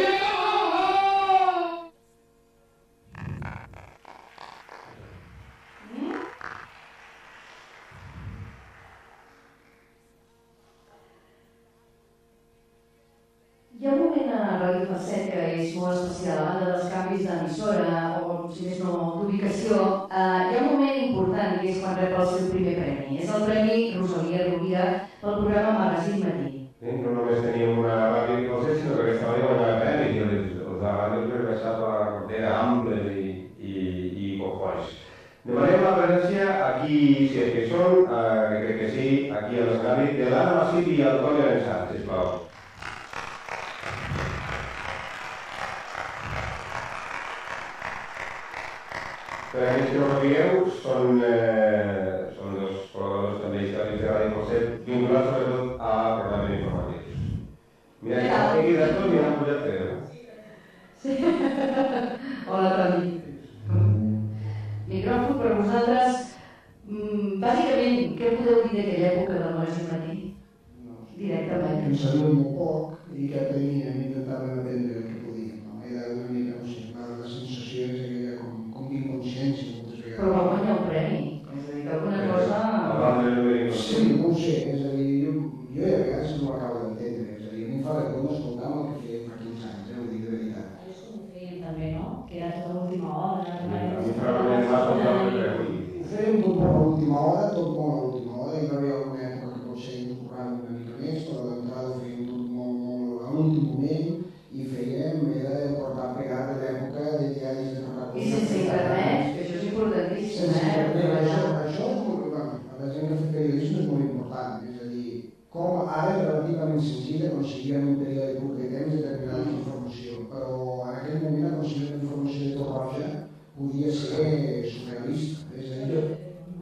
Hi ha un moment a Ràdio Falset que és molt especial, a banda dels canvis d'emissora o, si més no, d'ubicació. Uh, hi ha un moment important que és quan rep el seu primer premi. És el Premi Rosalia Rovira pel programa Magazín Matí. Sí, no només teníem una ràdio a Falset, sinó que aquesta vegada guanyava premis i els, els de ràdio que baixava la cartera amples i, i, i cofois. Demanem la presència aquí, si és que són, uh, que crec que sí, aquí a l'escenari, de l'Anna Masip i el Toni Arençat, sisplau. Per a aquells que no ho sapigueu, són, eh, són dos col·laboradors també històrics de Ràdio Falset, vinculats sobretot a programes informatius. Mira, que he quedat tot i han pujat tres. Sí. Hola, Toni. Micròfon per vosaltres. Bàsicament, què podeu dir d'aquella època del Magazín Matí? Directament. Em sabia molt poc i que teníem, intentàvem aprendre el que podíem. No? Era una mica, no sé, la sensació és aquella com, com d'inconsciència moltes vegades. Però va guanyar un premi, és a dir, que alguna cosa... Sí, no ho sé, és a dir, jo, jo a vegades no ho acabo d'entendre, és a dir, a mi em fa vergonya escoltar el que fèiem fa quinze anys, eh, ho dic de veritat. És com ho fèiem també, no? Que era tota l'última hora. Ho fèiem tot molt a l'última hora, tot molt a l'última hora, hi va haver alguna època que potser incorporàvem una mica més, però d'entrada ho fèiem tot molt, molt a l'últim moment i fèiem, era el portar pegat de l'època de diaris de Ferrari. I sense internet, que això és importantíssim, eh? Això, això és molt, bueno, a la gent que fa periodisme és molt important, és a dir, com ara és relativament senzill aconseguir en un període curt de temps determinada informació, però en aquell moment aconseguir una informació de tot roja podia ser surrealista, és a dir,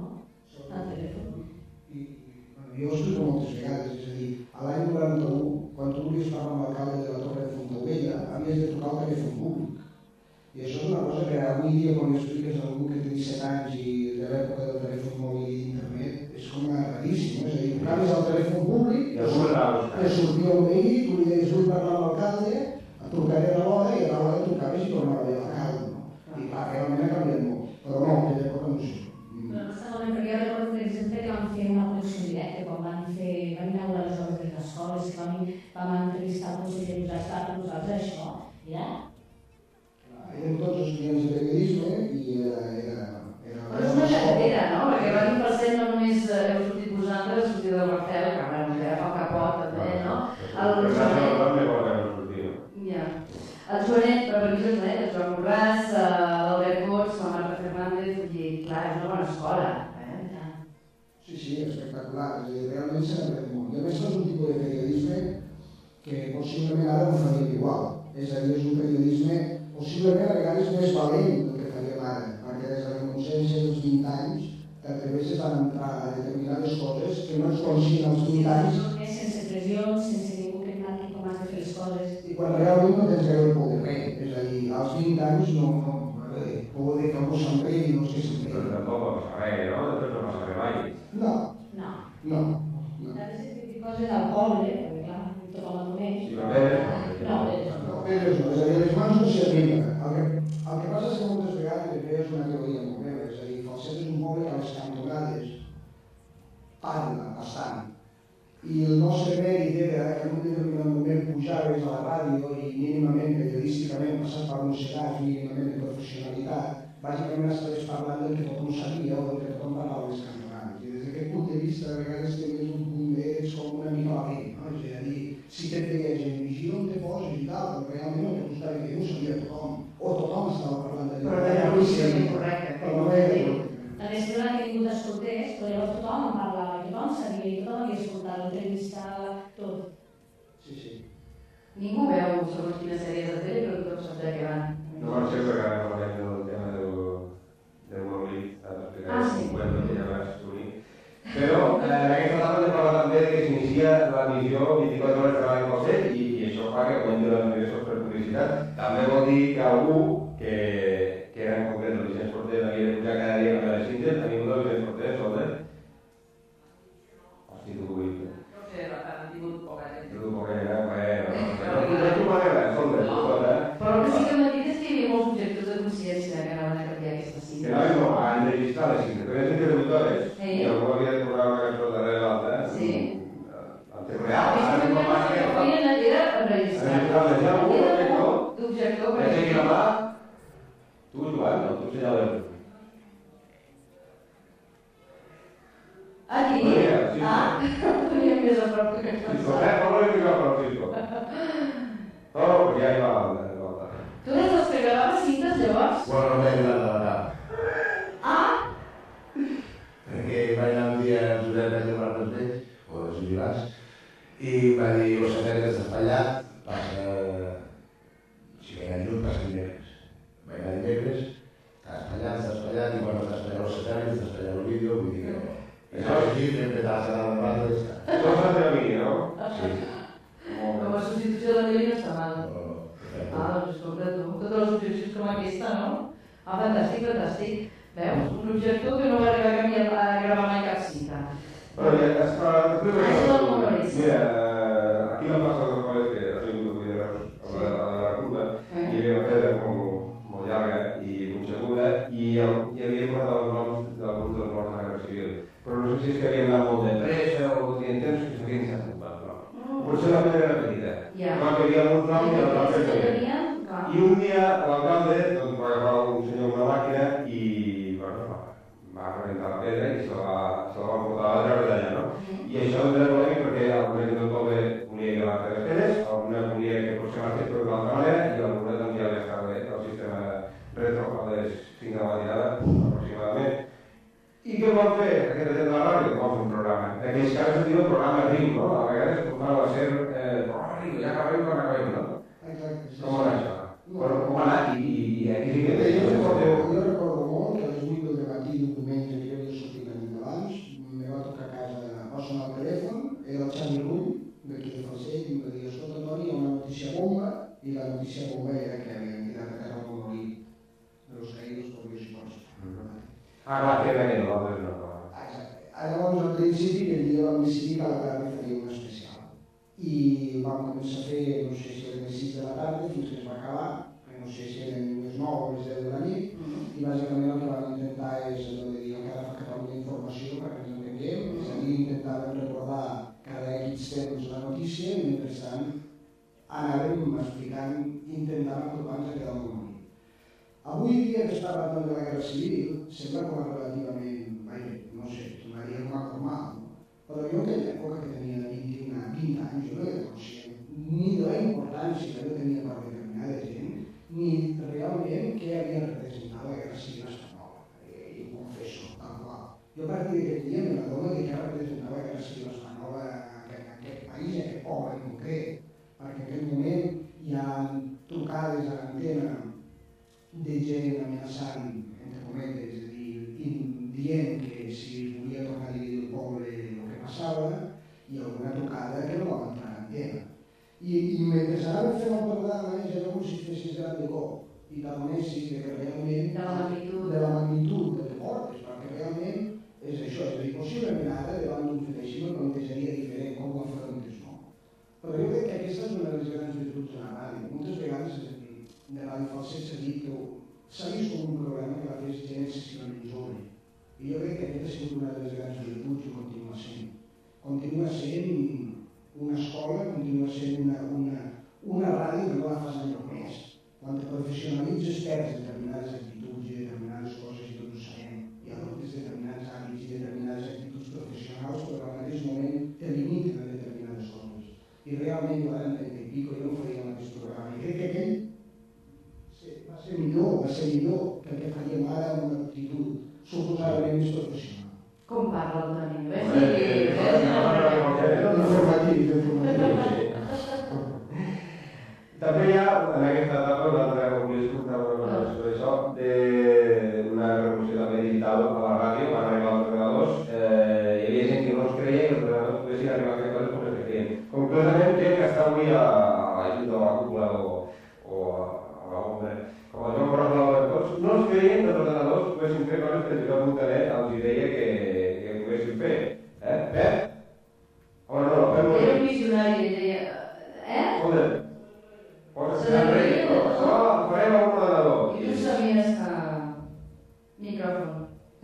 jo ho explico moltes vegades, és a dir, a l'any noranta-u, quan tu volies parlar amb l'alcalde de la Torre de Fontaubella, havies de trucar al telèfon públic. I això és una cosa que avui dia, quan li expliques a algú que té disset anys i de l'època del telèfon mòbil i d'internet, és com raríssim, és a dir, trucaves al telèfon públic, que sortia un veí, tu li deies, vull parlar amb l'alcalde, et trucaré a l'hora i a l'hora trucaves i tornava a veure l'alcalde, no? I clar, realment ha canviat molt, però no, aquella època no sé. Segurament, perquè jo recordo, per exemple, que vam fer una connexió directa, quan vam fer, vam inaugurar les obres de les escoles, que vam, vam entrevistar el conseller d'Universitat per nosaltres, això, ja? Érem tots estudiants de periodisme i era... era, era Però és una cartera, no? Perquè Ràdio Falset no només heu sortit vosaltres, heu sortit del Rafael, que bueno, era pel capot, també, no? El Joanet... Ja. El Joanet, per mi és el Joan Borràs, l'Albert Cots, la Marta Fernández, vull dir, clar, és una bona escola. Sí, sí, espectacular. És a dir, realment s'ha après molt. I a més és un tipus de periodisme que possiblement ara no faríem igual. És a dir, és un periodisme possiblement a vegades més valent del que faríem ara, perquè des de la innocència dels vint anys t'atreveixes a entrar a determinades coses que no ets conscient als vint anys. Sense pressió, sense ningú que et marqui com has de fer les coses. I quan realment no tens gaire por de res. És a dir, als vint anys no, no, puedo dir que algú s'enredi, no sé si s'enredi. Però tampoc va passar res, no? Després no passa res mai. No. No. No. Ha de ser coses del poble, perquè clar, tothom el coneix. Sí, però Pérez no. No, Pérez no. Pérez no, és a dir, les mans no s'hi arriba. El que, el que passa és que moltes vegades, i és una teoria molt meva, és a dir, Falset és un poble que a les cantonades parla bastant. I el nostre mèrit era que en un determinat moment pujaves a la ràdio i mínimament, periodísticament, passat per un sedàs mínimament de professionalitat, bàsicament estaves parlant del que tothom sabia o del que tothom parlava a les cantonades. I des d'aquest punt de vista, a vegades tenies un punt d'ets com una mica valent, no? És a dir, si te'n veia gent, vigila on te poses i tal, però realment el que costava que no sabia tothom, o tothom estava parlant de però de la policia és incorrecte. Però no era incorrecte. La resta que ningú t'escoltés, però llavors tothom en parlava, tothom sabia, i tothom havia escoltat l'entrevista, tot. Sí, sí. Ningú veu segons quines sèries de tele, però tothom sap de què van. No va ser perquè ara parlem del tema del monòlit, has explicat Ah, sí. un cuento que ja vas unir. Però eh, en aquesta etapa hem parlat també que s'inicia la missió vint-i-quatre hores de Ràdio Falset i, i això fa que augmenti els ingressos per publicitat. També vol dir que algú que, que era en concret el Vicent Porter, havia de pujar cada dia a les Sitges, ha vingut el Vicent Porter, solter. Hosti, tu vull. No sé, han tingut poca gent. Tu poca gent, bueno, no tu m'agrada, solter, tu solter. Però el que sí que m'ha dit és que hi havia molts objectors de consciència que anaven a canviar aquesta cita. Que anaven no, a enregistrar les cintes, perquè les interlocutores, Sí. i algú havia de posar una cançó darrere l'altra, Sí. en temps real. Aquesta Ara no cosa que feien era enregistrar. enregistrar-les ja, algú, objector, D'objector, que per tegui la mà, tu, Joan, no, tu senyales. Aquí? Maria, sí. Ah, teníem més a prop que Cisco, eh, parla una mica per Cisco. Oh, pues ja hi va l'altra. Tu eres els que gravaves cintes llavors? Bueno, no m'he ajudat a la cap. Ah? Perquè vaig anar un dia a Josep a llevar els vells, o els jubilats, i va dir, o s'ha fet espatllat, passa... Si vaig anar junt, passa dimecres. Vaig anar dimecres, està espatllat, està espatllat, i quan està espatllat el satèl·lit, està espatllat el vídeo, vull dir que... Això és aquí, hem fet la sala de banda i ja està. Això és la teva no? Sí. Com a substitució de la Miri no està mal. Ah, doncs escolta tu, totes les objeccions com aquesta, no? Ah, fantàstic, fantàstic. Veus? Un objector que no va arribar a, canviar, a gravar mai cap cinta. Però ja està... Això és el monoris. Mira, aquí m'ha passat les coses que ha sigut un dia a la curta, hi havia una pedra molt llarga i punxeguda, i hi havia posat els noms d'alguns dels morts de la Guerra Civil. Però no sé si és que havien anat molt de pressa o tenien temps que s'havien sentat, no? Potser la pedra era petita. Clar que hi havia uns noms i els altres que havia. I un dia l'alcalde doncs, va agafar un senyor amb una màquina i bueno, va rebentar la pedra i se la, se la va portar a treure d'allà, no? I això era polèmic perquè alguna gent del poble volia que l'altre les pedres, alguna volia que potser marxés per una altra manera i alguna doncs ja estava el sistema retro a les cinc de la matinada aproximadament. I què van fer aquesta gent de la ràdio? Van fer un programa. Aquells casos es diuen programa riu, no? A vegades tornava a ser eh, programa riu, ja acabem quan acabem, no? Exacte. Com va anar això? Bueno, com ha anat i, i aquí sí que... Jo recordo, jo recordo molt que a les vuit del matí d'un diumenge que jo havia sortit la nit abans, me va tocar a casa, va sonar el telèfon, era el Xavi Rull, d'aquí de Falset, i em va dir, escolta, Toni, hi ha una notícia bomba, i la notícia bomba era que havien tirat a terra el monolit de los caídos por Dios y por eso. Ah, clar, que era aquell, l'altre no. Exacte. Llavors, al principi, aquell dia vam decidir que a la tarda faria una especial. I vam començar a fer, no sé si eren les sis de la tarda, fins que es va acabar, que no sé si eren les nou o les deu de la nit, i bàsicament el que vam intentar és allò de dir que ara fa Catalunya Informació, perquè ens entenguem, és a dir, intentàvem recordar cada X temps la notícia i mentrestant anàvem explicant, intentant apropar-nos a quedar molt molt. Avui dia que està parlant de la Guerra Civil, sembla com a relativament, vaja, no sé, semblaria com a normal, no? Però jo en aquella època que tenia vint-i-un, vint anys, jo no era conscient ni de la importància que jo tenia per determinada gent, ni realment què havia representat la Guerra Civil espanyola, i ho confesso, tal qual. Jo a partir d'aquest dia me n'adono de què representava la Guerra Civil espanyola en aquest país, en aquest poble en concret, perquè en aquest moment hi ha trucades a l'antena de gent amenaçant, entre cometes, és a dir, dient que si volia tornar a dividir el poble el que passava, i alguna trucada que no va entrar a l'antena. I, i mentre anava fent el programa, ja no com si fessis gran de cop, i t'adonessis que realment de la magnitud de la magnitud que te portes, perquè realment és això, és a dir, possiblement ara davant d'un feteixisme plantejaria diferent com ho afrontes, no? Però jo crec que aquesta és una de les grans virtuts de la ràdio. Moltes vegades de Ràdio Falset s'ha dit que s'ha vist com un programa que va fer gent excessivament jove. I jo crec que aquesta ha sigut una de les grans virtuts i continua sent. Continua sent una escola, continua sent una, una, una ràdio que no la fas enlloc més. Quan te professionalitzes perds determinades actituds i determinades coses, i tots ho sabem, hi ha adoptes determinats hàbits i determinades actituds professionals, però al mateix moment te limiten a determinades coses. I realment jo ara en trenta i pico jo no faria el mateix programa. I crec que aquell va ser millor, va ser millor que el que faríem ara amb una actitud suposadament més professional. Com parla el Toni? Informatiu, informatiu. També hi ha, en aquesta etapa, una altra conclusió sobre això, d'una revolució també digital a la ràdio, van arribar els ordenadors, hi havia gent que no es creia que els ordenadors poguessin arribar a fer coses com les que feien. Concretament, gent que està avui a l'Ajuntament o a la cúpula o a la ombra, com el Joan Borràs de tots, no es creien que els ordenadors poguessin fer coses que el Joan Montaner els deia que poguessin fer. Eh, Pep? Home, no, no, Pep no. Era un visionari, deia... Eh? Joder. Farem a un ordenador. I tu sabies que... Micròfon.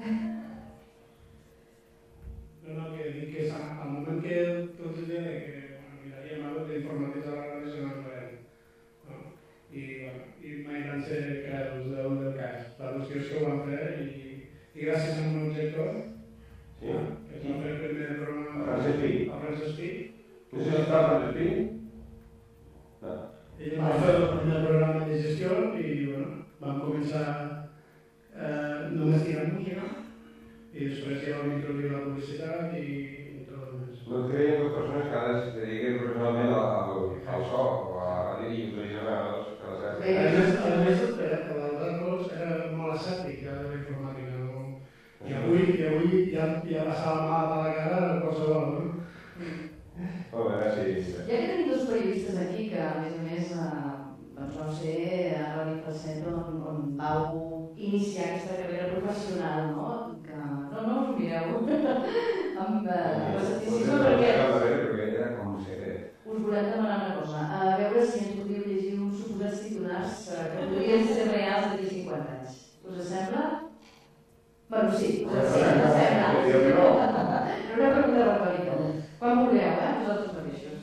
No, no, que dic que al moment que tots els deia que miraríem algo d'informatitzar la ràdio se n'enreden. I mai van ser creadors del cas. La qüestió és que ho van fer i gràcies a un objector que es va fer el primer programa... Francesc Pi. A Francesc Pi. No sé si està Francesc Pi? No. Ell va fer el primer programa de gestió i bueno, vam començar eh, només tirant música i després ja vam introduir la publicitat i, i tot el més. No et creien dues persones que ara es dediquen professionalment al, al so o a la ràdio i utilitzen ordenadors que les has fet. A més, a més l'altre era molt escèptic de la informàtica. No? I avui, i avui ja, ja passava mal a la cara a qualsevol. No? Molt bé, gràcies. Ja que tenim dos periodistes aquí que, a més a més, eh, doncs no sé, a Ràdio Falset on, on vau iniciar aquesta carrera professional, no? Que no, no us mireu amb escepticisme perquè us volem demanar una cosa, a veure si ens podríeu llegir uns suposats titulars que podrien ser reals d'aquí cinquanta anys. Us sembla? Bueno, sí, us sembla. Era una pregunta retòrica. Quan vulgueu, eh? Vosaltres mateixos.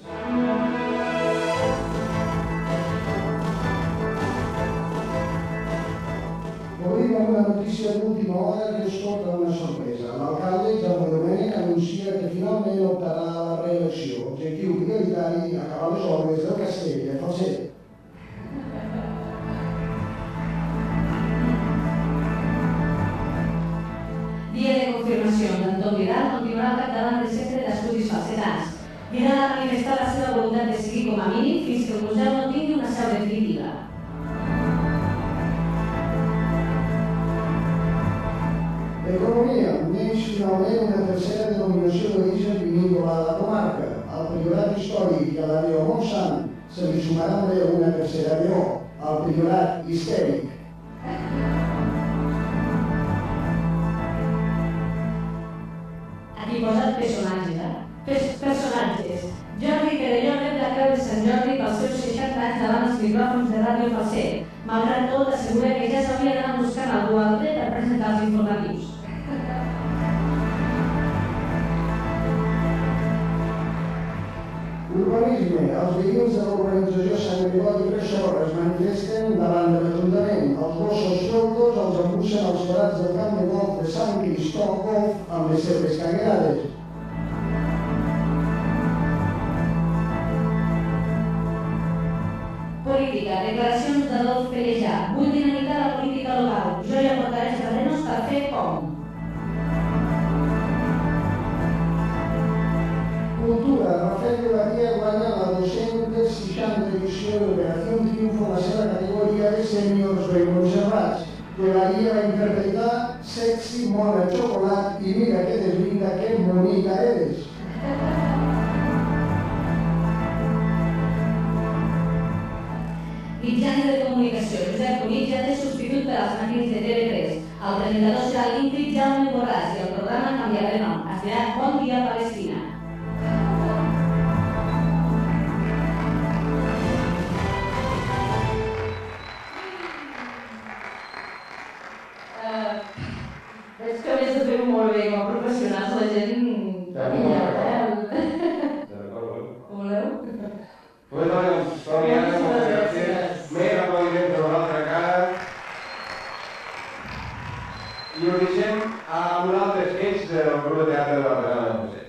Obrim amb una notícia d'última hora que es porta una sorpresa. L'alcalde, Jaume Domènech, anuncia que finalment optarà a la reelecció. Objectiu prioritari, acabar les obres del castell de Falset. Dia de confirmació d'Anton Vidal continuarà al capdavant del Centre d'Estudis Falsetans. Vidal ha manifestat la seva voluntat de seguir com a mínim fins que el museu no tingui una seu definitiva. Economia, neix finalment una tercera denominació d'origen vinícola a la comarca. Al Priorat Històric i a l'Areó Montsant se li sumarà una tercera areó, al Priorat Histèric. Aquí posat personatges, eh? Pers personatges. Jordi Perelló rep la Creu de Sant Jordi pels seus seixanta anys davant els micròfons de Ràdio Falset. Malgrat tot, assegura que ja s'hauria d'anar buscant algú altre per presentar els informatius. Urbanisme. Els veïns de l'organització Sant Gregori Creixor es manifesten davant de l'Ajuntament. Els gossos tordos els embussen als forats del camp de golf de Sant Cristòfof amb les seves canguerades. Política. Declaracions d'Adolf Pellejà. Vull dinamitar la política local. Jo ja portaré els terrenos per fer com. Cultura. Rafael de Badia guanya la dos-cents seixanta edició de l'Operació Triunfo en la seva categoria de sèniors ben conservats. De Badia va interpretar Sexy, Mona, Xocolat i Mira que deslinda que bonica eres. Mitjans de comunicació. atenció, Josep Cunit ja té substitut per als màquins de T V tres. El presentador serà l'ínfit Jaume Borràs i el programa canviarà de nom. Es dirà Bon Dia Palestina. Veig que havies de fer-ho molt bé com a professionals, la gent... Com voleu? Pues doncs, Tònia, moltes gràcies. Més aplaudiment per una altra cara. I ho deixem amb un altre sketch del grup de teatre de la Barberana de José.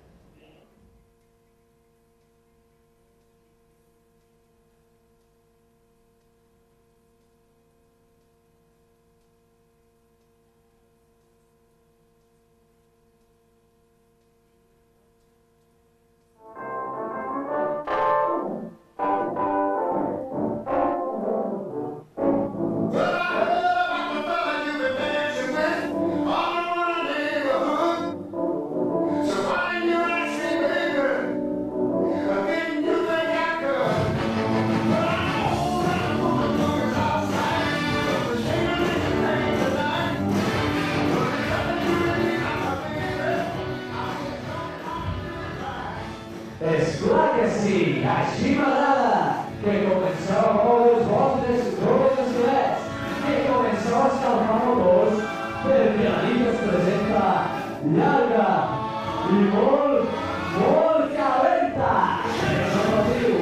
Esclar que sí, així m'agrada, que comenceu a moure els vostres joves esquelets, que comenceu a escalfar motors, perquè la nit es presenta llarga i molt, molt calenta. Això no diu.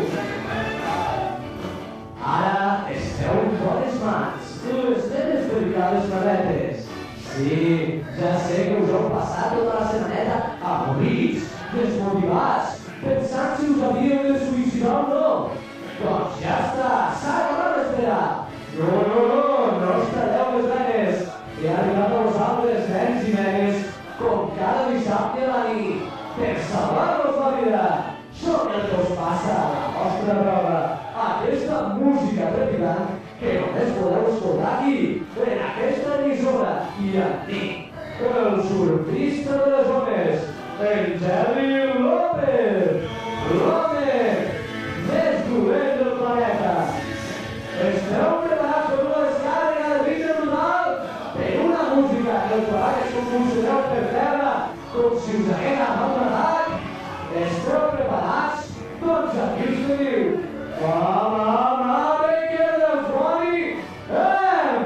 Ara esteu en bones mans, les teves delicades manetes. Sí, ja sé que us heu passat tota la setmaneta avorrits, desmotivats, pensant si us havíeu de suïcidar o no. Doncs ja està, s'ha acabat d'esperar. No, no, no, no us talleu les venes. He arribat a vosaltres, nens i nenes, com cada dissabte a la nit, per salvar-vos la vida. Sóc el que us passa a la vostra roba, aquesta música trepidant que només podeu escoltar aquí, en aquesta emissora, i amb mi, el surfista de les homes, en Jerry López, l'home més dolent del planeta. Esteu preparats per una descàrrega de ritme brutal? Per una música que el treball es convulsioneu per terra com si us hagués agafat un atac? Esteu preparats? Doncs aquí us teniu. Mama, mare, que del foni! Eh!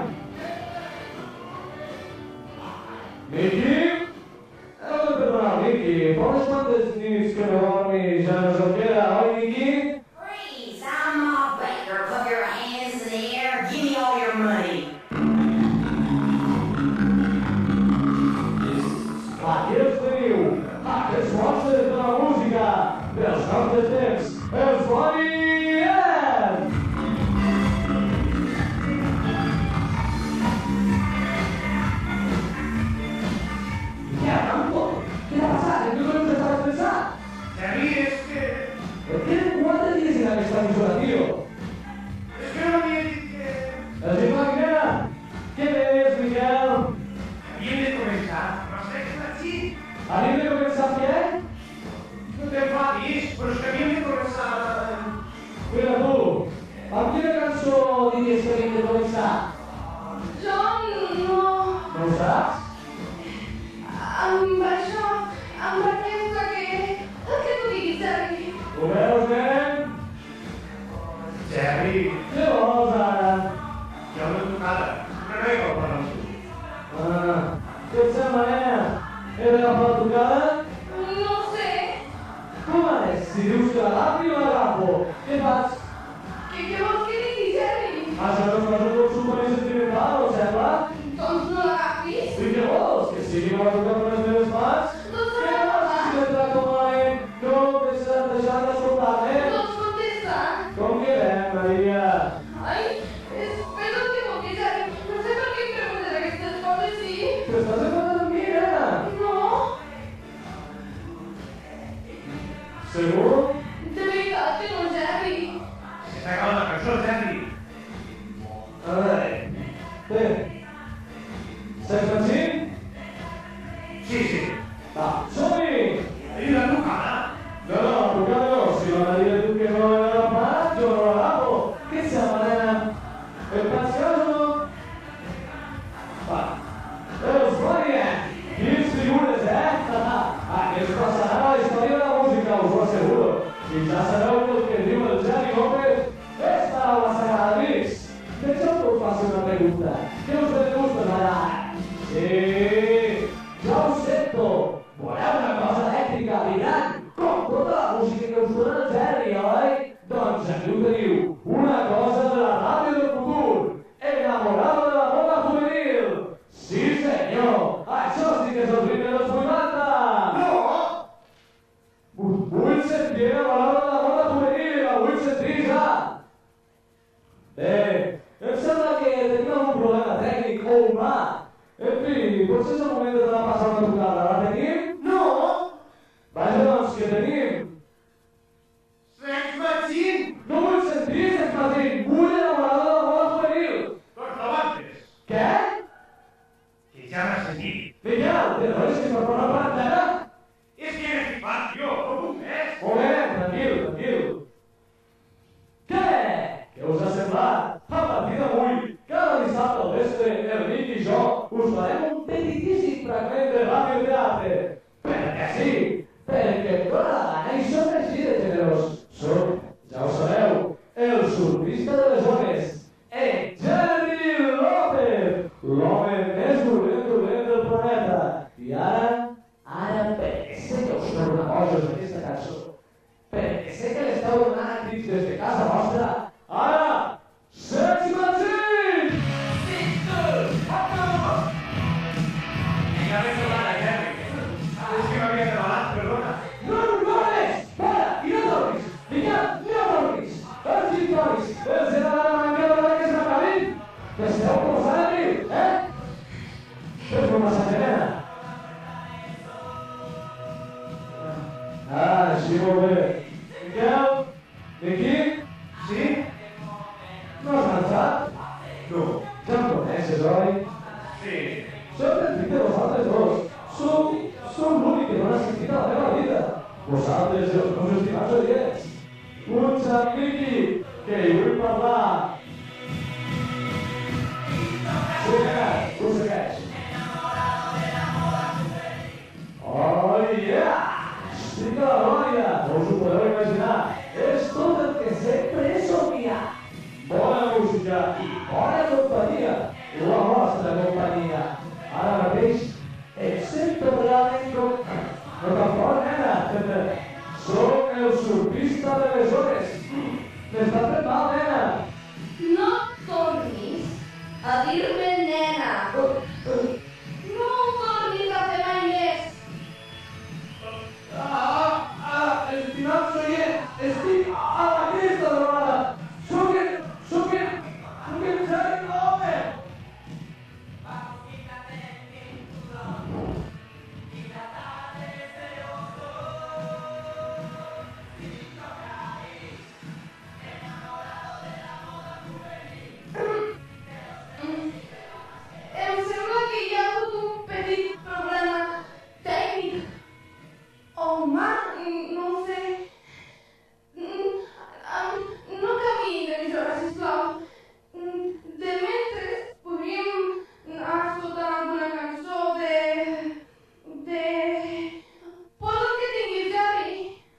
Miqui? Heu de perdonar, Miqui. Fa unes quantes nits que no dormi ja no se'l queda, oi, Miqui? Freeze! I'm a baker. Put your hands in the air. Give me all your money. Aquí els teniu, aquests monstres de la música, dels nostres temps, els Bonnie M! Què, Campo? Què ha passat? En què no us estaves pensant? Xavi, és que... Per què quatre dies en aquesta emissora, tio? És que no m'havia dit que... Els Imaginera? Què ves, Miquel? Havíem de començar. No sé què està així. Havíem de començar què? No t'enfadis, però és que havíem de començar... Mira tu, amb quina cançó diries que havíem de començar? Jo no... No ho saps? Amb això, amb aquesta que... El que tu diguis, Jerry. Ho veus, nen? Jerry. Què vols, ara? Jo una tocada. Una noia que parlar amb tu. Ah, què et sembla, nena? He d'agafar la tocada? No sé. Com és? Si dius que l'agafi, l'agafo. Què fas? Què, què vols que digui, Jerry? Això no és cosa com super sentimental, no sembla? Doncs no l'agafis. I què vols? Que sigui una tocar per les meves mans? Doncs què vols? Si me tracto malament, no m'estàs deixant d'escoltar-me? Doncs contesta. Com quedem, Maria? Ai, és... és el que vol dir, Jerry. No sé per què em preguntes aquestes coses, sí. T'estàs enfadant amb mi, nena? No. Segur? De veritat que no, Jerry. S'ha acabat la cançó, Jerry. A veure... Bé... Saps cançint? Sí, sí. Va, som-hi! I la tocada? No, no, la tocada no. Si la Maria diu que no l'he agafat, jo no l'agafo. Què et sembla, nena? Et En fi, potser és el moment de donar pas a una tocada. La tenim? No! Vaja, doncs, què tenim? Sex Machine! No vull sentir Sex Machine! Vull enamorar de la moda juvenil! Cortabantes! Què? Que ja m'has sentit. Miquel, però és que per una plantera? És que he flipat, tio, no puc més. Molt bé, tranquil, tranquil. Què? Què us ha semblat? A partir d'avui, cada dissabte al vespre, el Rick i jo us farem un petitíssim fragment de radioteatre. Perquè sí, perquè em dóna la gana i som així de generós. Som, ja ho sabeu, el surfista de les zones, en Jerry López, l'home més dolent dolent del planeta. I ara, ara perquè sé que us torna bojos d'aquesta cançó, perquè sé que l'esteu donant a crits des de casa vostra, ara, Sex Machine! Sisters! Ja m'he trobat a Jerry. És que m'havia treballat, perdona. No, no, no res! Para! I no tornis! Miquel, no tornis! Els gimnolis, els he donat la manca de que s'acabin! Esteu posant a riu, eh? Fes un massatge, nena. Ah, sí, molt bé. Miquel? Miqui? Sí? No has marxat? No. Ja em coneixes, oi? Sí. Soc el fill de vosaltres dos. Sou, sou l'únic que no ha sentit a la meva vida. Vosaltres, els meus estimats oients. Un Sant Miqui, que hi vull parlar. Sí, nena, tu segueix. Oh, yeah! Estic a la glòria, no us ho podeu imaginar. És tot el que sempre he somiat. Bona música i bona companyia. La vostra companyia. Ara mateix em sento realment com... No tampoc, nena. Soc el surfista de les zones. M'està fent mal, nena. No tornis a dir-me nena. No ho tornis a fer mai més. Ah, ah, estimats oients, estic a la cresta de l'hora. Soc el... Soc el... Soc el Jerry López. Em sembla que hi ha hagut un petit problema tècnic. Oh, man, no ho sé. No canviïn d'emissora, sisplau. De mentre podríem anar escoltant alguna cançó de... de... Posa el que tinguis, Jerry.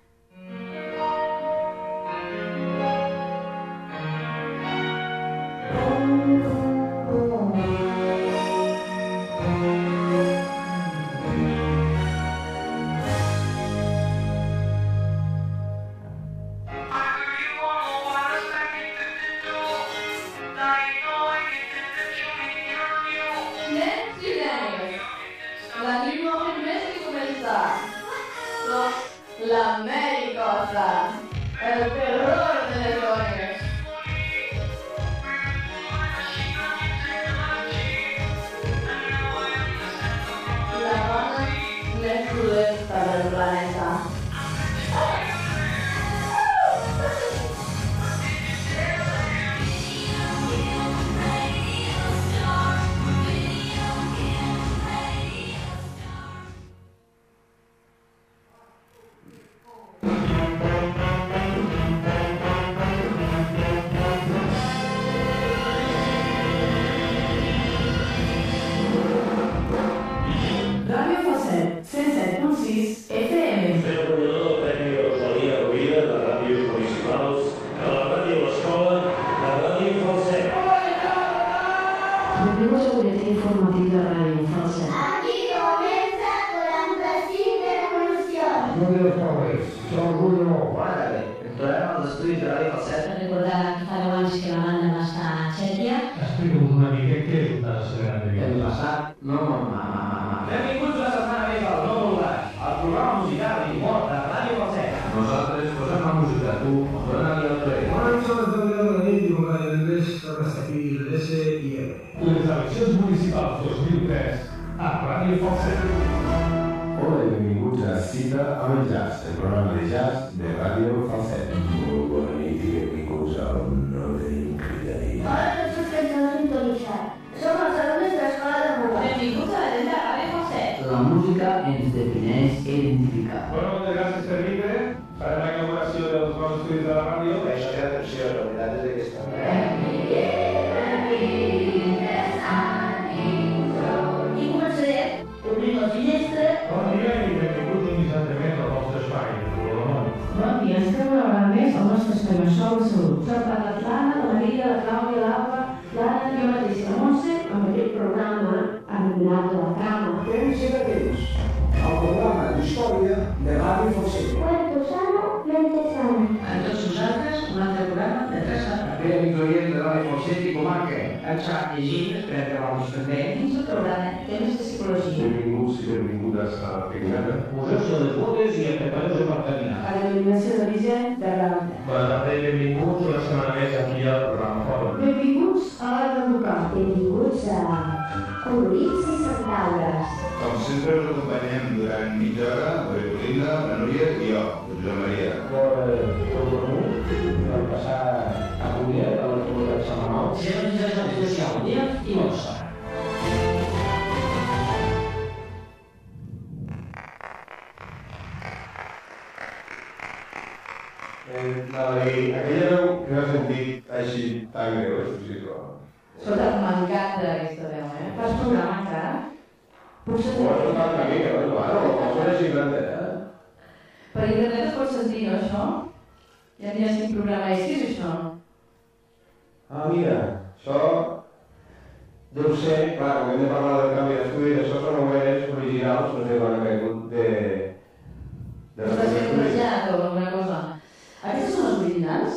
Nens i nenes, la nit no ha fet més que començar. Som la Mericosa, el terror de les dones. La dona més dolenta del planeta. Radio Falset, cent set punt sis F M. Fer el guanyador del Premi Rosalía Rovira de ràdios municipals a la ràdio de l'escola, la ràdio Falset. Benvinguts al butlletí informatiu de Radio Falset. Aquí comienza quaranta-cinc revolucions. No dius pobres, som orgullo. Guarda, ens trobem als estudis de Ràdio Falset. Recordar que fa deu anys que la banda va estar a Txèquia. Explica'm una mica què és un desastre de El passat, no, no, no, no, no. Benvinguts una setmana més al Nou Volat, el programa musical i humor de Ràdio Falset. Nosaltres posem la música, tu, dona-li el tren. Bona nit, som els del de la nit i un canal de l'S, hasta aquí l'S i M. Les eleccions eleccions municipals dos mil tres a Ràdio Falset. Hola i benvinguts a Cita amb el Jazz, el programa de jazz de Ràdio Falset. Molt bona nit i benvinguts a un nou criteri. Hola a tots els que ens heu sintonitzat. Som els alumnes de l'Escola de Rubà. Benvinguts a la gent de Ràdio Falset. La música ens defineix i identifica. Bueno, moltes gràcies per vindre. Farem la inauguració dels nous estudis de la ràdio. Això té atenció, la veritat és aquesta. I començarem obrint la finestra. Bon dia i benvinguts un dissabte més al vostre espai. Bon dia, ens trobem una vegada més al nostre espai Massol de Salut. Som per l'Atlana, la Maria, la Clàudia, l'Alba, l'Anna, jo mateixa, la Montse, amb aquest programa anomenat La Trama. Temps i temps, el programa d'història de Ràdio Falset. Cuento sano, mente sana. Amb tots nosaltres, un altre programa de tres hores. Bé, amics oients de Ràdio Falset i comarca. Ens fa llegir, esperem que vosaltres també. Dins el programa Temes de Psicologia. Benvinguts i benvingudes a Picada. Poseu-se les botes i prepareu-se per caminar. A la il·luminació d'origen de Ràdio. Bona tarda i benvinguts una setmana més aquí al programa Fòrum. Benvinguts a l'Art del Local. Benvinguts a Colorits i Centaules. Com sempre us acompanyem durant mitja hora, la Begolinda, la Núria i jo, el Josep Maria. Tot l'orgull per passar a Collier, a l'actualitat setmanal. Si no ens deixa social, un dia i molt sort. Anava a dir, aquella veu que has sentit així tan greu, és possible. Escolta, m'encanta aquesta veu, eh? Fas programa encara? Potser Ho has notat una mica, no? Bueno, no sona així grande, eh? per internet es pot sentir, no, això? Ja n'hi ha quin programa és, què és això? Ah, mira, això deu ser, clar, com hem de parlar del canvi d'estudi, això són novel·les originals, no sé quan hem vingut de... de Estàs fent plagiat o alguna cosa? Aquestes són les originals?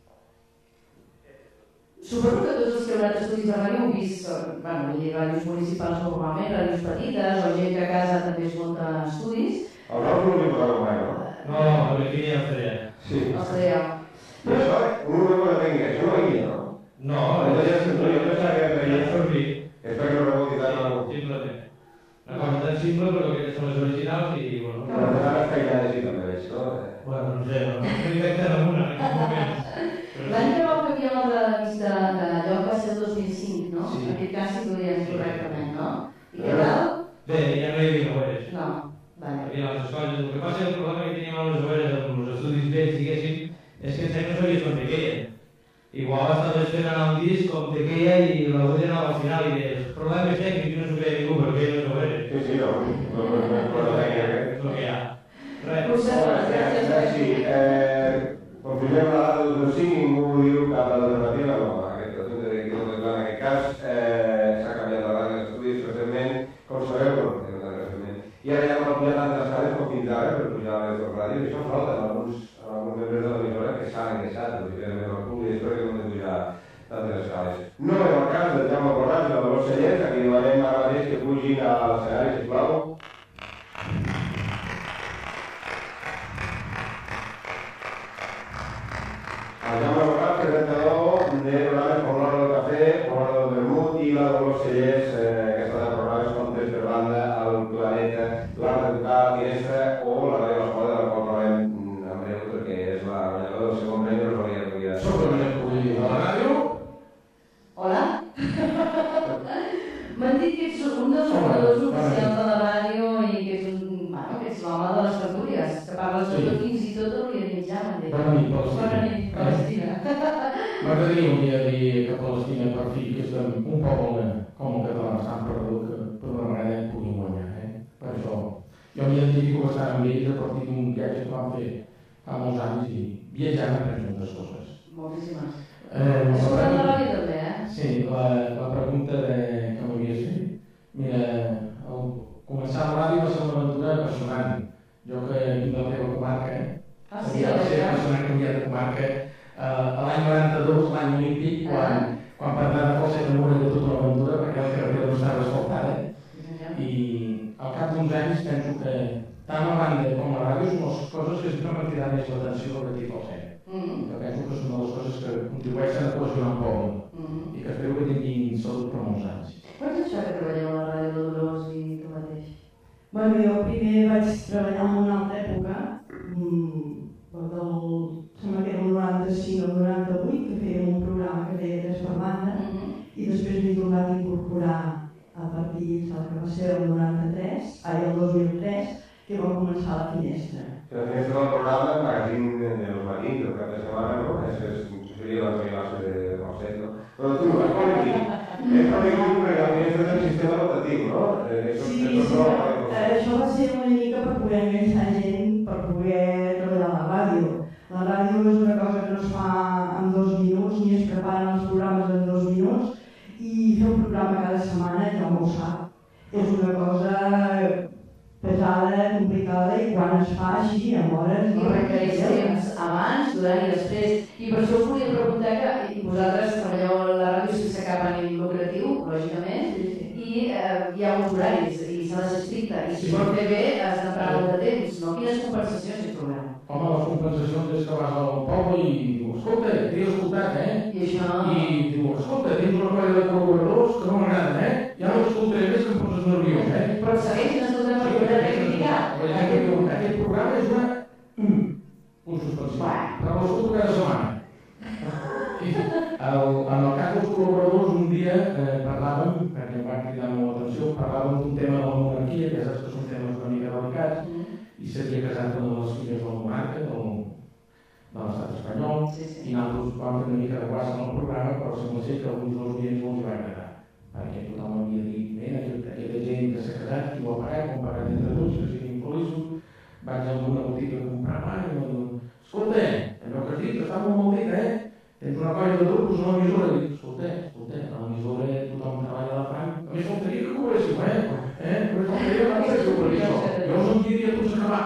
Suposo que tots els que heu anat a estudis de ràdio heu vist, bueno, vull dir, ràdios municipals normalment, ràdios petites, o gent que a casa també es munta estudis. El nom no l'he posat mai, no? No, no, aquí ja ho feia. Sí. Els traieu. I això, una cosa tècnica, això no veia, no? No, no, ja no, jo pensava que ja veia servir. És perquè no reboti tant algú. Simplement. Una cosa tan simple, però que són les originals i, bueno... Però les ara feines així també veig, no? Bueno, no sé, no estic inventen amb una en aquest moment. L'any que vau canviar l'ordre de vista de lloc va ser el dos mil cinc, no? Sí. En aquest cas sí que ho diem correctament, no? I què tal? Bé, ja no hi havia novel·les. No, vale. Hi havia altres coses. El que passa és que el problema que teníem amb les novel·les, amb els estudis vells, diguéssim, és que ensenyar no sabies com te queien. Igual estaves fent anar un disc com te queia i la vull anar al final i deies, problemes tècnics no s'ho queia ningú perquè eren les novel·les. Sí, sí, no, no, no, no, no, no, és el que hi ha. Res. Sí, eh, confirmem la data del dos mil cinc, ningú diu cap alternativa, no, aquest assumpte de que en aquest cas eh, s'ha canviat la data d'estudis recentment, com sabeu, no, no tan recentment. I ara ja no ha pujat tantes escales com fins ara per pujar a les ràdios, i això falta en alguns, en alguns membres de l'emissora que s'han engreixat, lògicament, al públic, i espero que no han de pujar tantes escales. No és el cas del Jaume Borràs i la Dolors Cellers, a qui demanem ara mateix que pugin a l'escenari, sisplau. El Jaume Borràs, presentador de programes com l'Hora del Cafè, l'Hora del Vermut i la Dolors Cellers, eh, que està de programes com Tres per Banda, El Planeta, l'Art d'Educar, Finestra o la Ràdio de l'Escola, de la qual parlem en breu perquè és la guanyadora del segon premi de Rosalia Rovira. Soc el Benet Puig de la ràdio. Hola? M'han dit que ets un dels operadors oficials de la ràdio i que ets un... Bueno, que ets l'home de les tertúlies, que parles de tot fins i tot el que he dit ja, m'han dit. Bona nit, Palestina. Bona nit, Palestina. M'agradaria un dia dir que Palestina, per fi, que és un poble com el català tan perdut, que per una vegada puguin guanyar. Eh? Per això, jo m'identifico bastant amb ells a partir d'un viatge que vam fer fa molts anys i viatjant après moltes coses. Moltíssimes. Eh, Escoltant la ràdio també, eh? Sí, la, la pregunta de, que m'havies fet. Mira, el, començar la ràdio va ser una aventura apassionant. Jo que vinc de la teva comarca, ah, sí, havia de ser apassionant canviar de comarca. Uh, l'any noranta-dos, l'any olímpic, quan, ah. quan per anar de Falset a Mur era tota una aventura perquè la carretera no estava asfaltada. I al cap d'uns anys penso que tant la banda com la ràdio són les coses que sempre m'han cridat més l'atenció del que Falset. Mm-hmm. Que penso que són de les coses que contribueixen a cohesionar un poble mm-hmm. i que espero que tinguin salut per molts anys. Com és això que treballeu a la ràdio de Dolors i tu mateix? Bueno, jo primer vaig treballar en una altra època, del, sembla que era el noranta-cinc o el noranta-vuit, que fèiem un programa que feia tres per banda, i després m'he tornat a incorporar a partir del que va ser el noranta-tres, ai, el dos mil tres, que va començar la Finestra. La Finestra del programa, el magazín de los matins, el cap de setmana, no? Això seria la primera base de Falset, no? Però tu, és com aquí. És com aquí perquè la Finestra és un sistema rotatiu, no? Sí, sí, això va ser una mica per poder enganxar gent, per poder treballar a la ràdio. La ràdio és una cosa que no es fa en dos minuts, ni es preparen els programes en dos minuts, i fer un programa cada setmana ja ho sap. És una cosa pesada, complicada, i quan es fa així, amb hores... I requereix temps abans, durant i després. I per això us volia preguntar que vosaltres treballeu a la ràdio sense cap ànim lucratiu, lògicament, i eh, hi ha uns horaris, i s'ha de ser estricte, i si vol fer bé has d'emprar molt de temps, no? Quines compensacions hi trobem? Home, les compensacions és que vas al poble i diu, escolta, t'he escoltat, eh? I això... I diu, escolta, tens una colla de col·laboradors que no m'agraden, eh? Ja no escoltaré més que em poses nerviós, eh? Però segueixen escoltant per poder reivindicar. Aquest programa és una... un suspensiu. Però l'escolto cada setmana. El, en el cas dels col·laboradors, un dia eh, parlàvem, perquè em va cridar molt l'atenció, parlàvem d'un tema de la monarquia, que saps que són temes una mica delicats, i s'havia casat una de les filles del monarca, del, de l'estat espanyol, sí, sí. I nosaltres vam fer una mica de guassa en el programa, però sembla ser que alguns dels oients no els va agradar, perquè tothom havia dit, mira, aquesta gent que s'ha casat, qui ho ha pagat, ho han pagat entre tots, que siguin feliços, vaig a alguna botiga a comprar mà, i em diuen, escolta, allò que has dit està molt mal dit, eh? Tens una colla de grups, una emissora, i dic, escolta, escolta, a l'emissora tothom treballa de franc, a més faltaria que cobréssim, eh? Eh? Només faltaria que cobréssim per això. Jo us en diria tots acabar.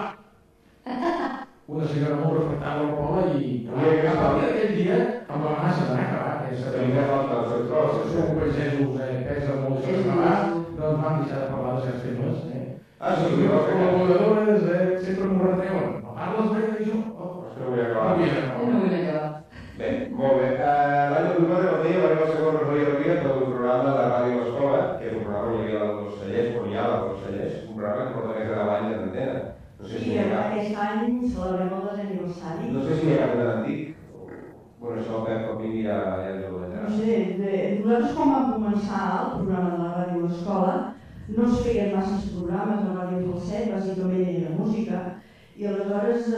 Una senyora molt refractable al poble i a partir d'aquell dia amb la massa d'anar a acabar, que és que els seus pagesos pesa molt això d'acabar, doncs vam deixar de parlar de certs temes. Ah, sí, les col·laboradores sempre m'ho retreuen. No parles bé d'això? No vull acabar. No vull acabar. Bé, molt bé. L'any dos mil quatre, com deia, va arribar el segon Roger Rovira per un programa de la ràdio a l'escola, que és un programa on hi havia la dels cellers, on hi ha la dels cellers, un programa que porta més de deu anys d'antena. No sé si hi ha cap... Aquest any celebrem el desè aniversari. No sé si hi ha cap de l'antic. Bueno, això el Pep Comín ja ens ho veurà. No sé, nosaltres quan vam començar el programa de la ràdio a l'escola, no es feien masses programes a Ràdio Falset, bàsicament era música, i aleshores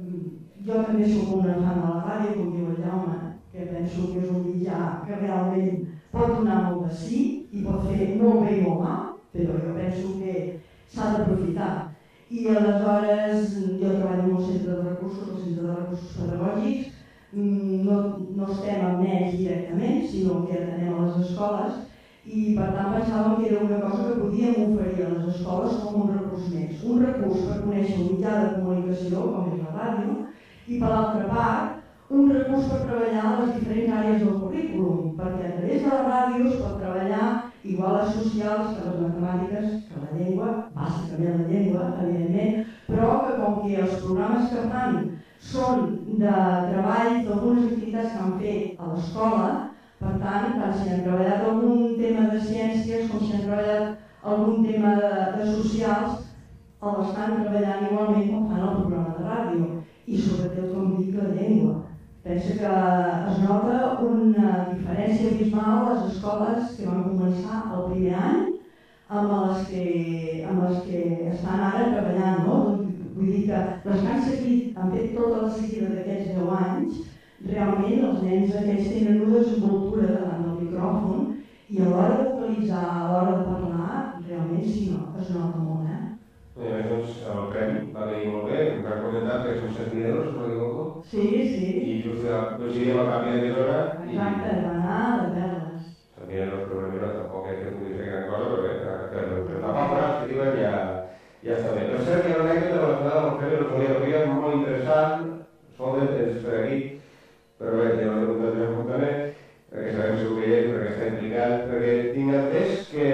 jo també soc una fan de la ràdio, com diu el Jaume, que penso que és un mitjà que realment pot donar molt de sí i pot fer molt bé i molt mal, però jo penso que s'ha d'aprofitar. I aleshores jo treballo en un centre de recursos, el centre de recursos pedagògics, no, no estem amb nens directament, sinó que atenem a les escoles, i per tant pensàvem que era una cosa que podíem oferir a les escoles com un recurs més. Un recurs per conèixer un mitjà de comunicació, com és la ràdio, i per l'altra part, un recurs per treballar a les diferents àrees del currículum, perquè a través de la ràdio es pot treballar igual les socials que les matemàtiques, que la llengua, bàsicament la llengua, evidentment, però que com que els programes que fan són de treball d'algunes activitats que han fet a l'escola, per tant, tant si han treballat algun tema de ciències com si han treballat algun tema de, de socials, el estan treballant igualment com fan el programa de ràdio. I sobretot, com dic, la llengua. Penso que es nota una diferència abismal a les escoles que van començar el primer any amb les que, amb les que estan ara treballant, no? Vull dir que les que han seguit, han fet tota la seguida d'aquests deu anys, realment els nens aquests tenen una desenvoltura davant del micròfon i a l'hora de vocalitzar, a l'hora de parlar, realment sí, no, es nota molt, eh? I a més, doncs, el premi va venir molt bé, em van comentar que són set mil euros, no m'equivoco. Sí, sí. I just coincidim el canvi de mesura. Exacte, va anar de perles. set mil euros per una mesura tampoc és que pugui fer gran cosa, però bé, que la palabra que diuen ja, ja està bé. Per cert, hi ha una anècdota relacionada amb el premi de l'Ocolia Rovira molt interessant, sol de temps per aquí, però bé, ja no l'he preguntat més apuntant, perquè sabem segur que hi és, perquè està implicat, perquè tinc entès que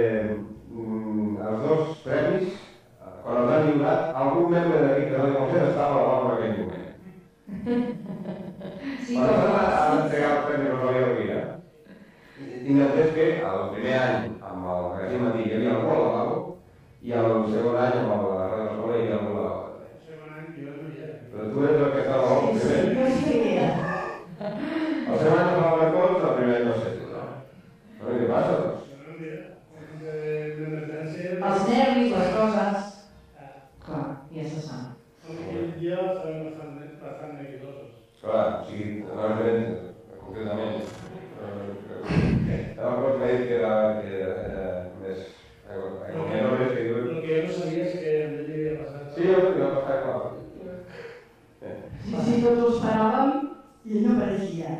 mm, els dos premis, quan els han lliurat, algun membre d'aquí que no diu que estava a la en aquell moment. Sí, quan els han entregat el premi de l'Ocolia Rovira, tinc entès que el primer any amb quasi matí hi havia algú al lavabo i al segon any amb la ràdio escola hi havia algú al lavabo. Però tu ets el que estava al primer. El segon any amb el cops, el primer any no sé. No, què passa, doncs? Els nervis, les coses... Clar, ja se sap. Jo sabem bastant neguitosos. Clar, o sigui, normalment, concretament, estava pot dir que era més... menores que diuen... El que jo no sabia és que amb ell havia passat. Sí, jo havia passat, clar. Sí, sí, tots ho esperàvem i ell no apareixia.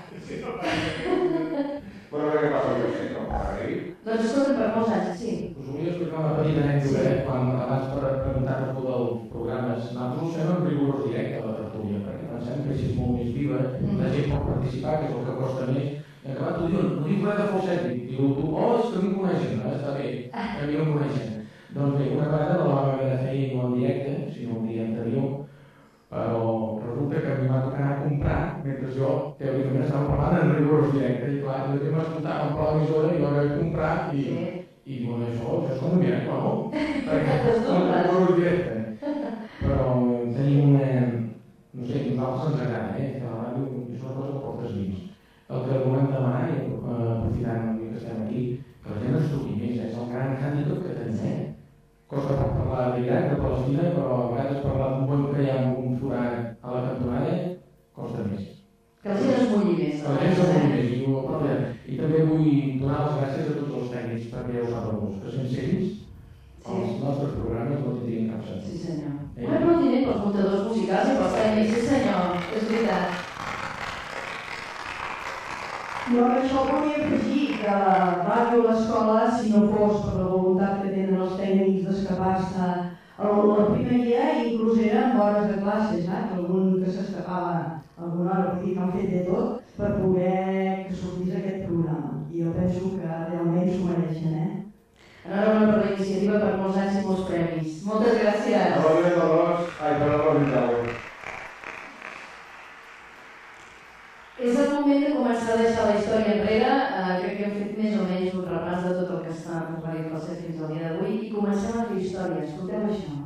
Bueno, què passa amb això, no? Doncs escolta, per molts anys, sí. Us volia explicar una petita anècdota, quan abans per preguntar-vos dels programes, nosaltres us fem en rigorós directe a la tertúlia, perquè pensem que així és molt més viva, la gent pot participar, que és el que costa més, i en acabat tu dius, no diu res de falset, diu tu, oh, és que a mi em coneixen, no? Està bé, que a mi em coneixen. Doncs bé, una vegada no la vam haver de fer no en directe, sinó un dia anterior, però resulta que a mi m'ha tocat anar a comprar mentre jo teòricament estava parlant en rigorós directe i clar, jo també m'escoltava per l'emissora i jo vaig comprar i, i diuen això, això és com un miracle, no? Perquè és un rigorós directe. Però tenim una... no sé, a nosaltres ens agrada, eh? Que la ràdio és una cosa que portes dins. El que volem demanar, i aprofitant que estem aquí, que la gent ens truqui més, és el gran hàndicap que tenim, eh? Costa per parlar d'Iraq, de Palestina, però a vegades parlar d'un bon que hi ha un forat a la cantonada costa més. Que la gent es mulli més. Que la gent es mulli més. I, ho, I també vull donar les gràcies a tots els tècnics perquè heu sabut vos, que sense ells els nostres programes no tindrien cap sentit. Sí, senyor. Un aplaudiment pels muntadors musicals i pels tècnics, sí senyor, és veritat. Jo amb això volia afegir que la ràdio a l'escola, si no fos per la voluntat que tenen els tècnics d'escapar-se, el primer dia inclús era amb hores de classe, saps? Algun que s'escapava alguna hora, vull dir que han fet de tot per poder que sortís aquest programa. I jo penso que realment s'ho mereixen, eh? Enhorabona per la iniciativa, per molts anys i molts premis. Moltes gràcies. Enhorabona, Dolors. Ai, per la veritat. És el moment de començar a deixar la història enrere. Eh, crec que hem fet més o menys un repàs de tot el que està per Ràdio Falset fins al dia d'avui i comencem a fer història. Escolteu això.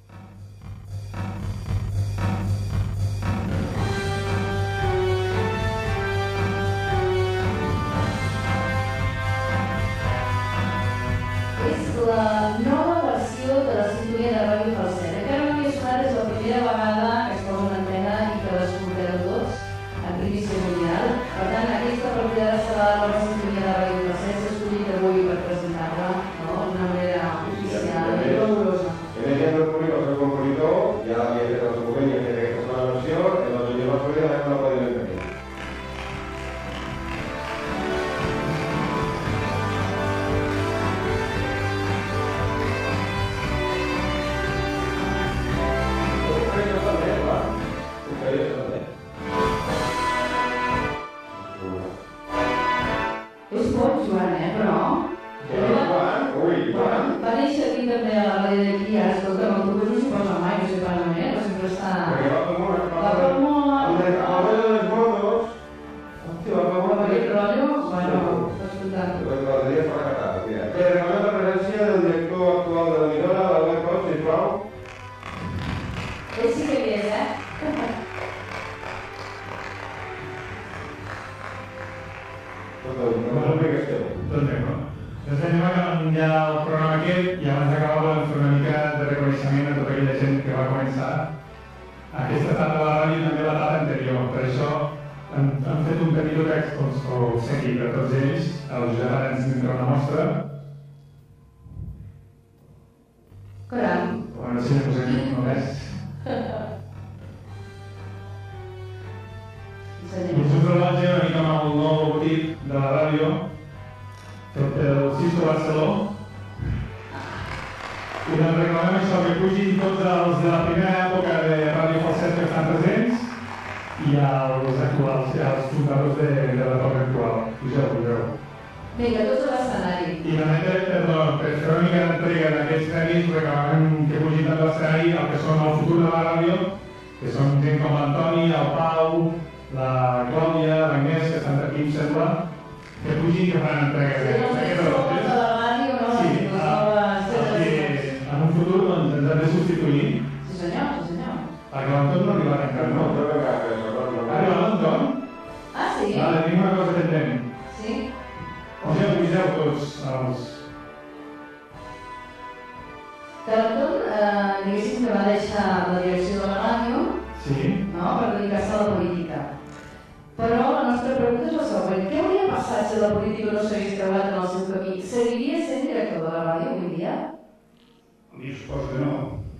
És la nova versió de la sintonia de Ràdio Falset. Encara no havia sonat, és la primera vegada que es posa una antena i que l'escolteu tots. Primicia mundial. Per tant, aquesta partida serà la nova sintonia de Ràdio Falset. S'ha escollit avui per presentar-la, no? D'una manera oficial i glamurosa. En el dia del públic, el seu compositor, ja havia fet el seu moment i ha fet aquesta segona versió, i la millor versió ja no la podem tenir. És pot, Joan, eh, però... Joan, ui, Joan. Va néixer aquí també a la ràdio d'aquí, ara escolta, el teu no s'hi posa mai, no sé pas on, eh, però sempre està... Perquè va per molt, va per molt... El de la rotllo dels gordos... Hòstia, va per molt... Aquest rotllo, bueno, escoltant. Els dies per acatar, mira. Que reclamem la presència del director actual de l'emissora, l'Albert Cots, sisplau. Ell sí que hi és, eh? Doncs bé, no? Doncs anem acabant ja el programa aquest i abans d'acabar volem fer una mica de reconeixement a tota aquella gent que va començar aquesta etapa de la ràdio i també l'etapa anterior. Per això hem, hem fet un petit text doncs, o seguit de tots ells, el Josep ara ens tindrà una mostra. Caram. A veure si ens posem només. I és un rellotge una mica amb el nou logotip de la ràdio, fet pel Sisto Barceló. I doncs reclamem això, que pugin tots els de la primera època de Ràdio Falset que estan presents i els actuals, els fundadors de, de l'època actual. Pugeu, pugeu. Vinga, tots a l'escenari. I també, perdó, per fer una mica d'entrega d'aquests premis, reclamem que pugin també a l'escenari el que són el futur de la ràdio, que són gent com l'Antoni, el Pau, la Clàudia, l'Agnès, que estan aquí, em sembla, que pugin i que faran entrega. Sí, no sé si ho de la ràdio, no Carlton, eh, diguéssim que va deixar la direcció de la ràdio, sí, no?, per dedicar-se a la política. Però la nostra pregunta és la següent. Què hauria passat si la política no s'hagués trobat en el seu camí? Seguiria sent director de la ràdio avui dia? Jo suposo que no.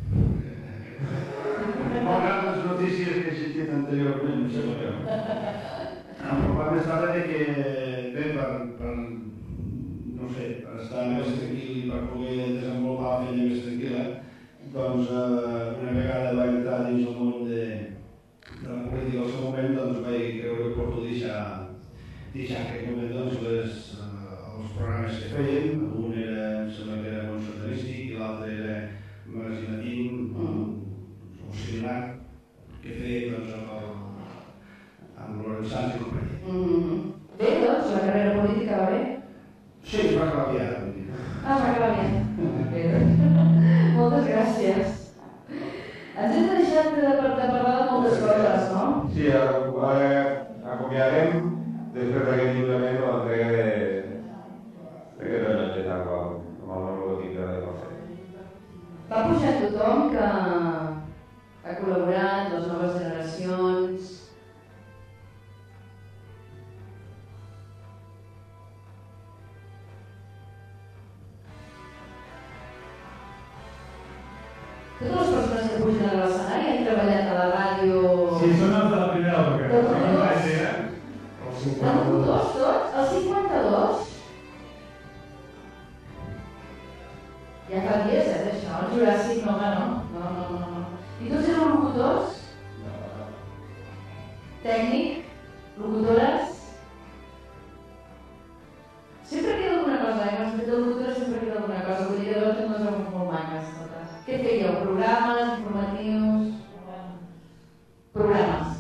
Malgrat les notícies que he sentit anteriorment, em sembla que no. El problema estava de que, bé, per, per, no sé, per estar més tranquil i per poder desenvolupar la feina més tranquil·la, doncs eh, una vegada vaig entrar dins el món de, de la política al seu moment, doncs vaig creure oportú deixar, deixar en aquell moment doncs, les, eh, els programes que fèiem. Un era, em sembla que era molt sardanístic i l'altre era magazinatiu, o similar, que feia doncs, amb, el, amb Lorenç Sans i companyia. Mm-hmm. Bé, doncs, la carrera política va bé? Sí, es va acabar bé ara. Ah, es va acabar bé. Bé, doncs. Moltes gràcies. Ens hem deixat de, de parlar de moltes coses, no? Sí, ara acomiadarem després d'aquest lliurament o l'entrega de d'aquest rellotge d'aigua amb el nou logotip de la Falset. Va pujar tothom que ha col·laborat, les noves generacions. Totes les persones que pugen a l'escenari han treballat a la ràdio... Sí, són els de la primera òpera. Del locutors? El cinquanta-dos, tots? El cinquanta-dos? Ja fa dies, eh, d'això. El Juràssic, no, home, no. No, no, no, no. I tots eren locutors? Tècnic? Locutores? Sempre queda alguna cosa, eh? Quan es fet de locutores sempre queda alguna cosa. Vull dir que totes no són molt maques, totes. Què fèieu? Programes, informatius? Programes.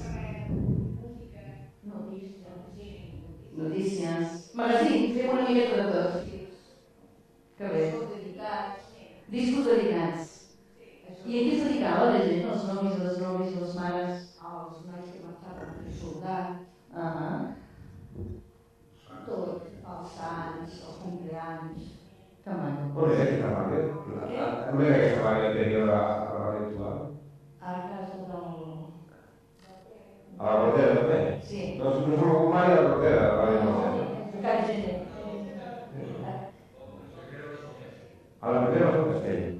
Notícies. Magazín, fem una miqueta de tot. Que bé. Discos dedicats. I a qui es dedicava la gent? Els nois i les nois i les mares? Els nois que marxaven per soldat. Ah, Tot, els sants, els compleanys. que maco. On és aquesta ràdio? On és aquesta ràdio anterior a la ràdio actual? A casa del... A la Rotera també? Sí. No us preocupa mai de la Rotera, la ràdio Falset? Can Gener. A la Rotera va ser Castell.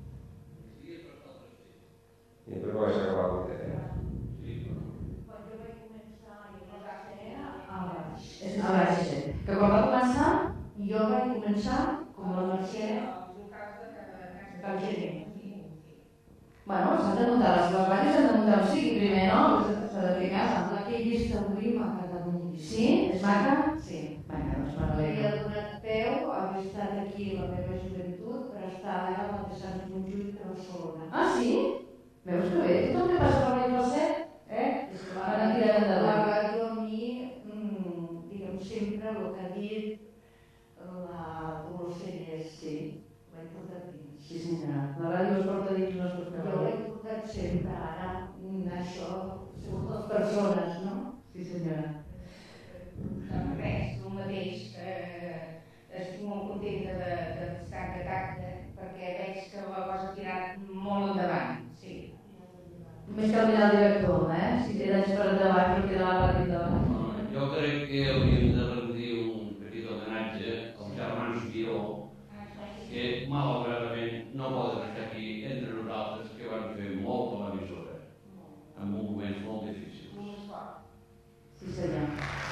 I després va ser la Rotera. Quan jo vaig començar a a baix. A baix. Que quan va començar? Jo vaig començar com la Mercè Can Gener. Bueno, s'han de muntar, les ràdios s'han de muntar o sigui primer, no? S'ha de fer casa. La que he vist avui m'ha agradat molt. Sí? És maca? Sí. Vinga, doncs M'havia m'alegro. donat peu a haver estat aquí la meva joventut per estar ara a la Sant Montjuïc de Barcelona. Ah, sí? Veus que bé? Tothom que passa per la ràdio Falset, eh? És que la Ara tirem endavant. La ràdio a mi, mm, diguem sempre, el que ha dit la Dolors Celles, Sí. l'ha portat dins. Sí, senyora. La ràdio es porta dins, no es pot Jo fer l'he portat sempre, ara mm, això, segons les persones, no? Sí, senyora. Doncs res, el mateix, eh, estic molt contenta de, de estar en tacte perquè veig que la cosa ha tirat molt endavant, sí. Només cal mirar el director, eh? Si té anys per endavant, però queda la part endavant. Jo crec que hauríem de rendir un petit homenatge als germans Guió, que malauradament no poden estar aquí entre nosaltres, que van fer molt a l'emissora, en moments molt difícils. Sí, senyor.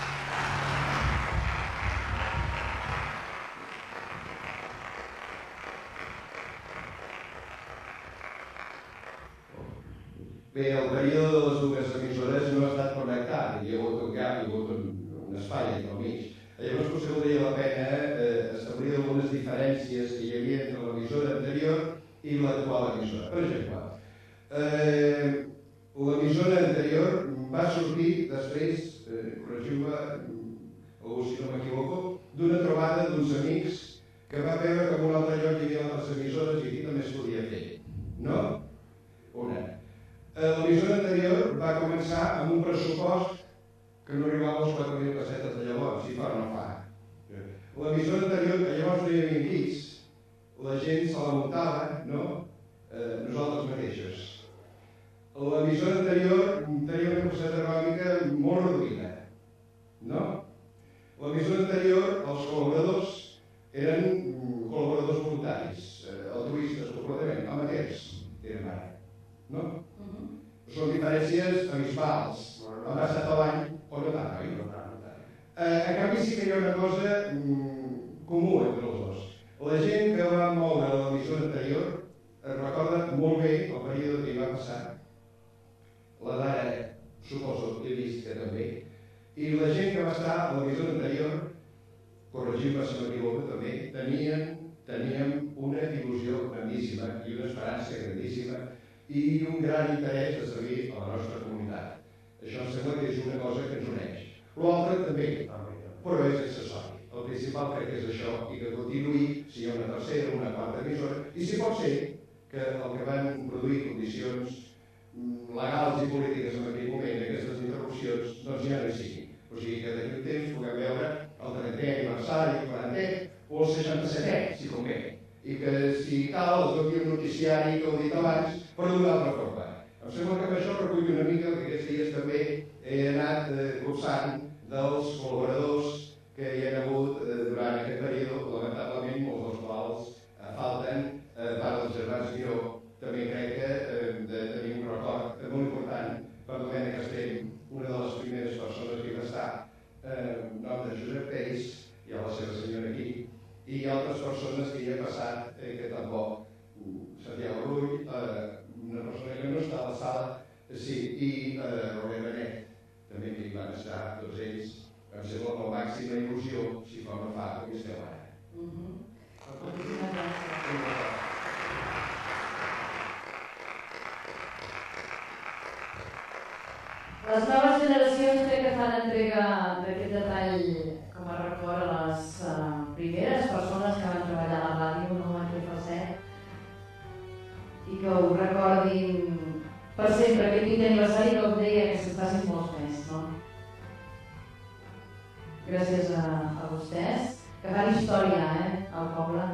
Bé, el període de les dues emissores no ha estat connectat, hi ha hagut un gap, hi ha hagut un, un espai entre el mig. Llavors potser valdria la pena eh, establir algunes diferències que hi havia entre l'emissora anterior i l'actual emissora. Per exemple, eh, l'emissora anterior va sortir després, eh, corregiu-me, o si no m'equivoco, d'una trobada d'uns amics que va veure que en un altre lloc hi havia altres emissores i aquí també es podia fer. No? Una. L'emissora anterior va començar amb un pressupost que no arribava als quatre mil pessetes de llavors, si fa o no fa. L'emissora anterior, que llavors no hi havia kits, la gent se la muntava, no? eh, nosaltres mateixos. L'emissora anterior tenia una capacitat econòmica molt reduïda, no? L'emissora anterior, els col·laboradors eren col·laboradors voluntaris, eh, altruistes, completament, amateurs, eren ara, no? Són diferències abismals, ha passat l'any o no tant, oi? No tant, no tant. Eh, en canvi sí que hi ha una cosa mm, comú entre els dos. La gent que va moure l'emissora anterior es recorda molt bé el període que hi va passar, la d'ara suposo que he vist que també, i la gent que va estar a l'emissora anterior, corregim-me si m'equivoco també, tenien, teníem una il·lusió grandíssima i una esperança grandíssima i un gran interès de servir a la nostra comunitat. Això em sembla que és una cosa que ens uneix. L'altre també, però és accessori. El principal crec que és això i que continuï, si hi ha una tercera o una quarta emissora, i si pot ser que el que van produir condicions legals i polítiques en aquell moment, aquestes interrupcions, doncs ja no hi siguin. O sigui que d'aquí un temps puguem veure el trentè aniversari, el quarantè o el seixanta-setè, si convé. I que si cal es doni un noticiari que ho he dit abans, però d'una altra forma. Em sembla que amb això recull una mica el que aquests dies també he anat eh, cursant dels col·laboradors que hi ha hagut eh, durant aquest període, lamentablement molts dels quals eh, falten, eh, part dels germans Miró. També crec que eh, de tenir un record molt important per Domènec Castell, una de les primeres persones que hi va estar, eh, nom de Josep Peix, i a la seva senyora aquí, i altres persones que hi ha passat eh, que tampoc, Santiago Rull, eh, una persona que no està a la sala, eh, sí, i eh, Roger Benet, també que hi van estar tots ells, em sembla amb la màxima il·lusió, si fa o no fa, com hi esteu ara. Les noves generacions crec que fan entrega d'aquest detall com a record a les uh, primeres persones que van treballar a la ràdio, no aquí a Falset, i que ho recordin per sempre aquest vint aniversari, com deia, que se'n facin molts més, no? Gràcies a, a vostès, que fan història, eh, al poble.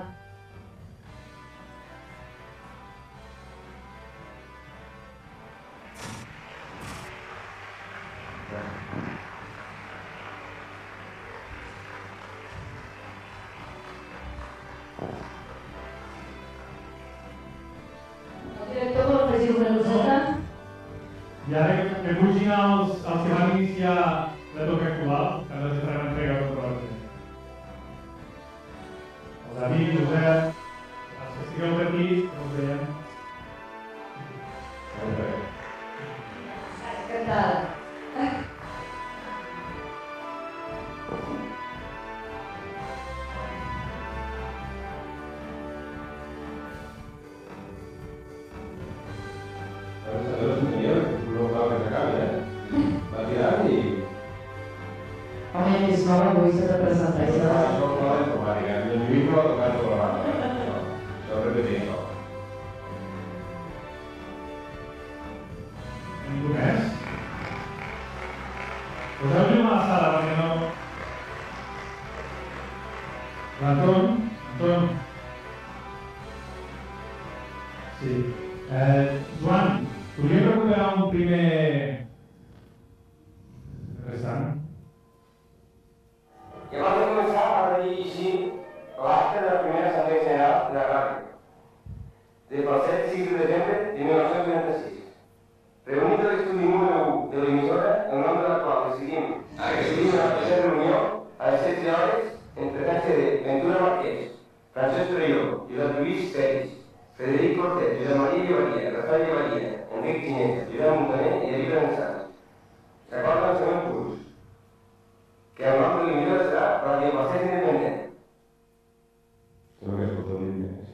I ara que pugin els, els que van iniciar la toca actual, que ens farem entrega a tota la gent. El David, Josep, els que estigueu per aquí, que us veiem. Molt bé. Encantada. Home, és nova, avui s'ha de presentar. Això és la informàtica, el micro ha tocat la banda. Això ho repetim. Ningú més? Poseu-li una a la sala, perquè no... L'Anton, Anton. Sí. Eh, Joan, podríem recuperar un primer... restant? I abans de començar, ha de llegir l'acte de la primera assemblea general de la ràdio, de Falset, sis de desembre de mil nou-cents vuitanta-sis. Reunit a l'estudi número u de l'emissora, el nom de la qual decidim a que seguim una tercera reunió a les setze hores en presència de Ventura Marquès, Francesc Trelló, Josep Lluís Pérez, Frederic Cortés, Josep Maria Llevaria, Rafael Llevaria, Enric Gineta, Josep Montaner i David Renassans. Recorda el següent curs, que el nom de l'emissora serà Ràdio Falset Independent. Crec que és tot l'himne, sí.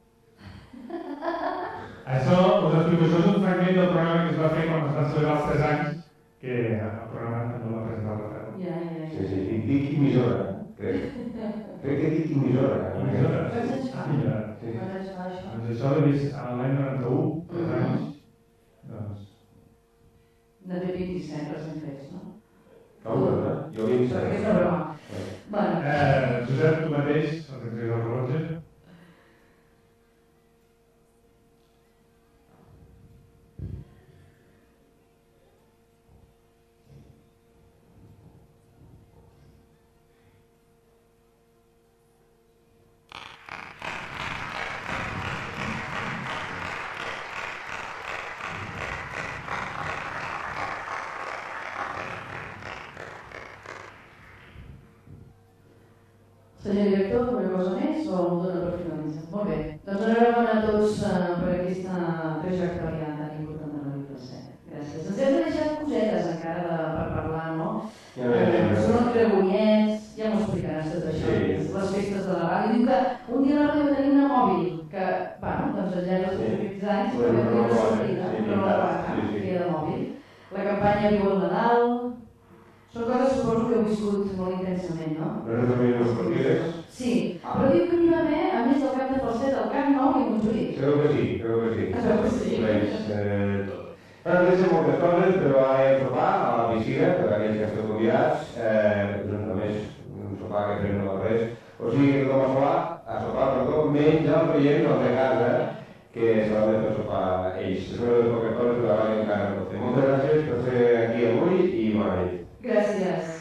Això, us explico, això és un fragment del programa que es va fer quan es van celebrar els tres anys, que el programa no va presentar la tarda. Ja, ja, ja. Sí, sí, dic, dic emissora, crec. Crec que dic emissora. Emissora? Quants anys fa? Emissora. Quants anys fa això? Doncs això l'he vist l'any noranta-u, tres anys. Doncs... No té vint-i-set recent fets, no? Com, no? Jo havia vist... Perquè és una broma. Bueno. Eh, Josep, tu mateix, el que tens el rellotge. Senyor director, una cosa més o ho dona per finalitzar? Molt bé. Doncs enhorabona a tots uh, per aquesta trajectòria tan important de Ràdio Falset. Gràcies. Ens hem de deixar cosetes encara de, per parlar, no? Ja uh, són els Creunyets, ja m'ho explicaràs tot això, sí. Les festes de la ràdio. Diu que un dia la ràdio va tenir una mòbil, que, bueno, doncs al llarg dels últims anys va haver una sortida, però no la va que era de mòbil. La campanya Viu el Nadal. Són coses, suposo, que heu viscut molt intensament, no? Però també les partides? Sí, però diu que n'hi va haver, a més del Camp de Falset, el Camp Nou i Montjuïc. Creu que sí, creu que sí. Creu que sí. Veig eh, tot. Bueno, deixem moltes coses, però vaig a sopar a la piscina, per aquells que esteu convidats, eh, doncs només un sopar que fem no res. O sigui que tothom a sopar, a sopar, perdó, menys els veïns els de casa, que s'han de fer sopar ells. És una de les poques coses que la vaig encara no fer. Moltes gràcies per ser aquí avui i bona nit. Gràcies.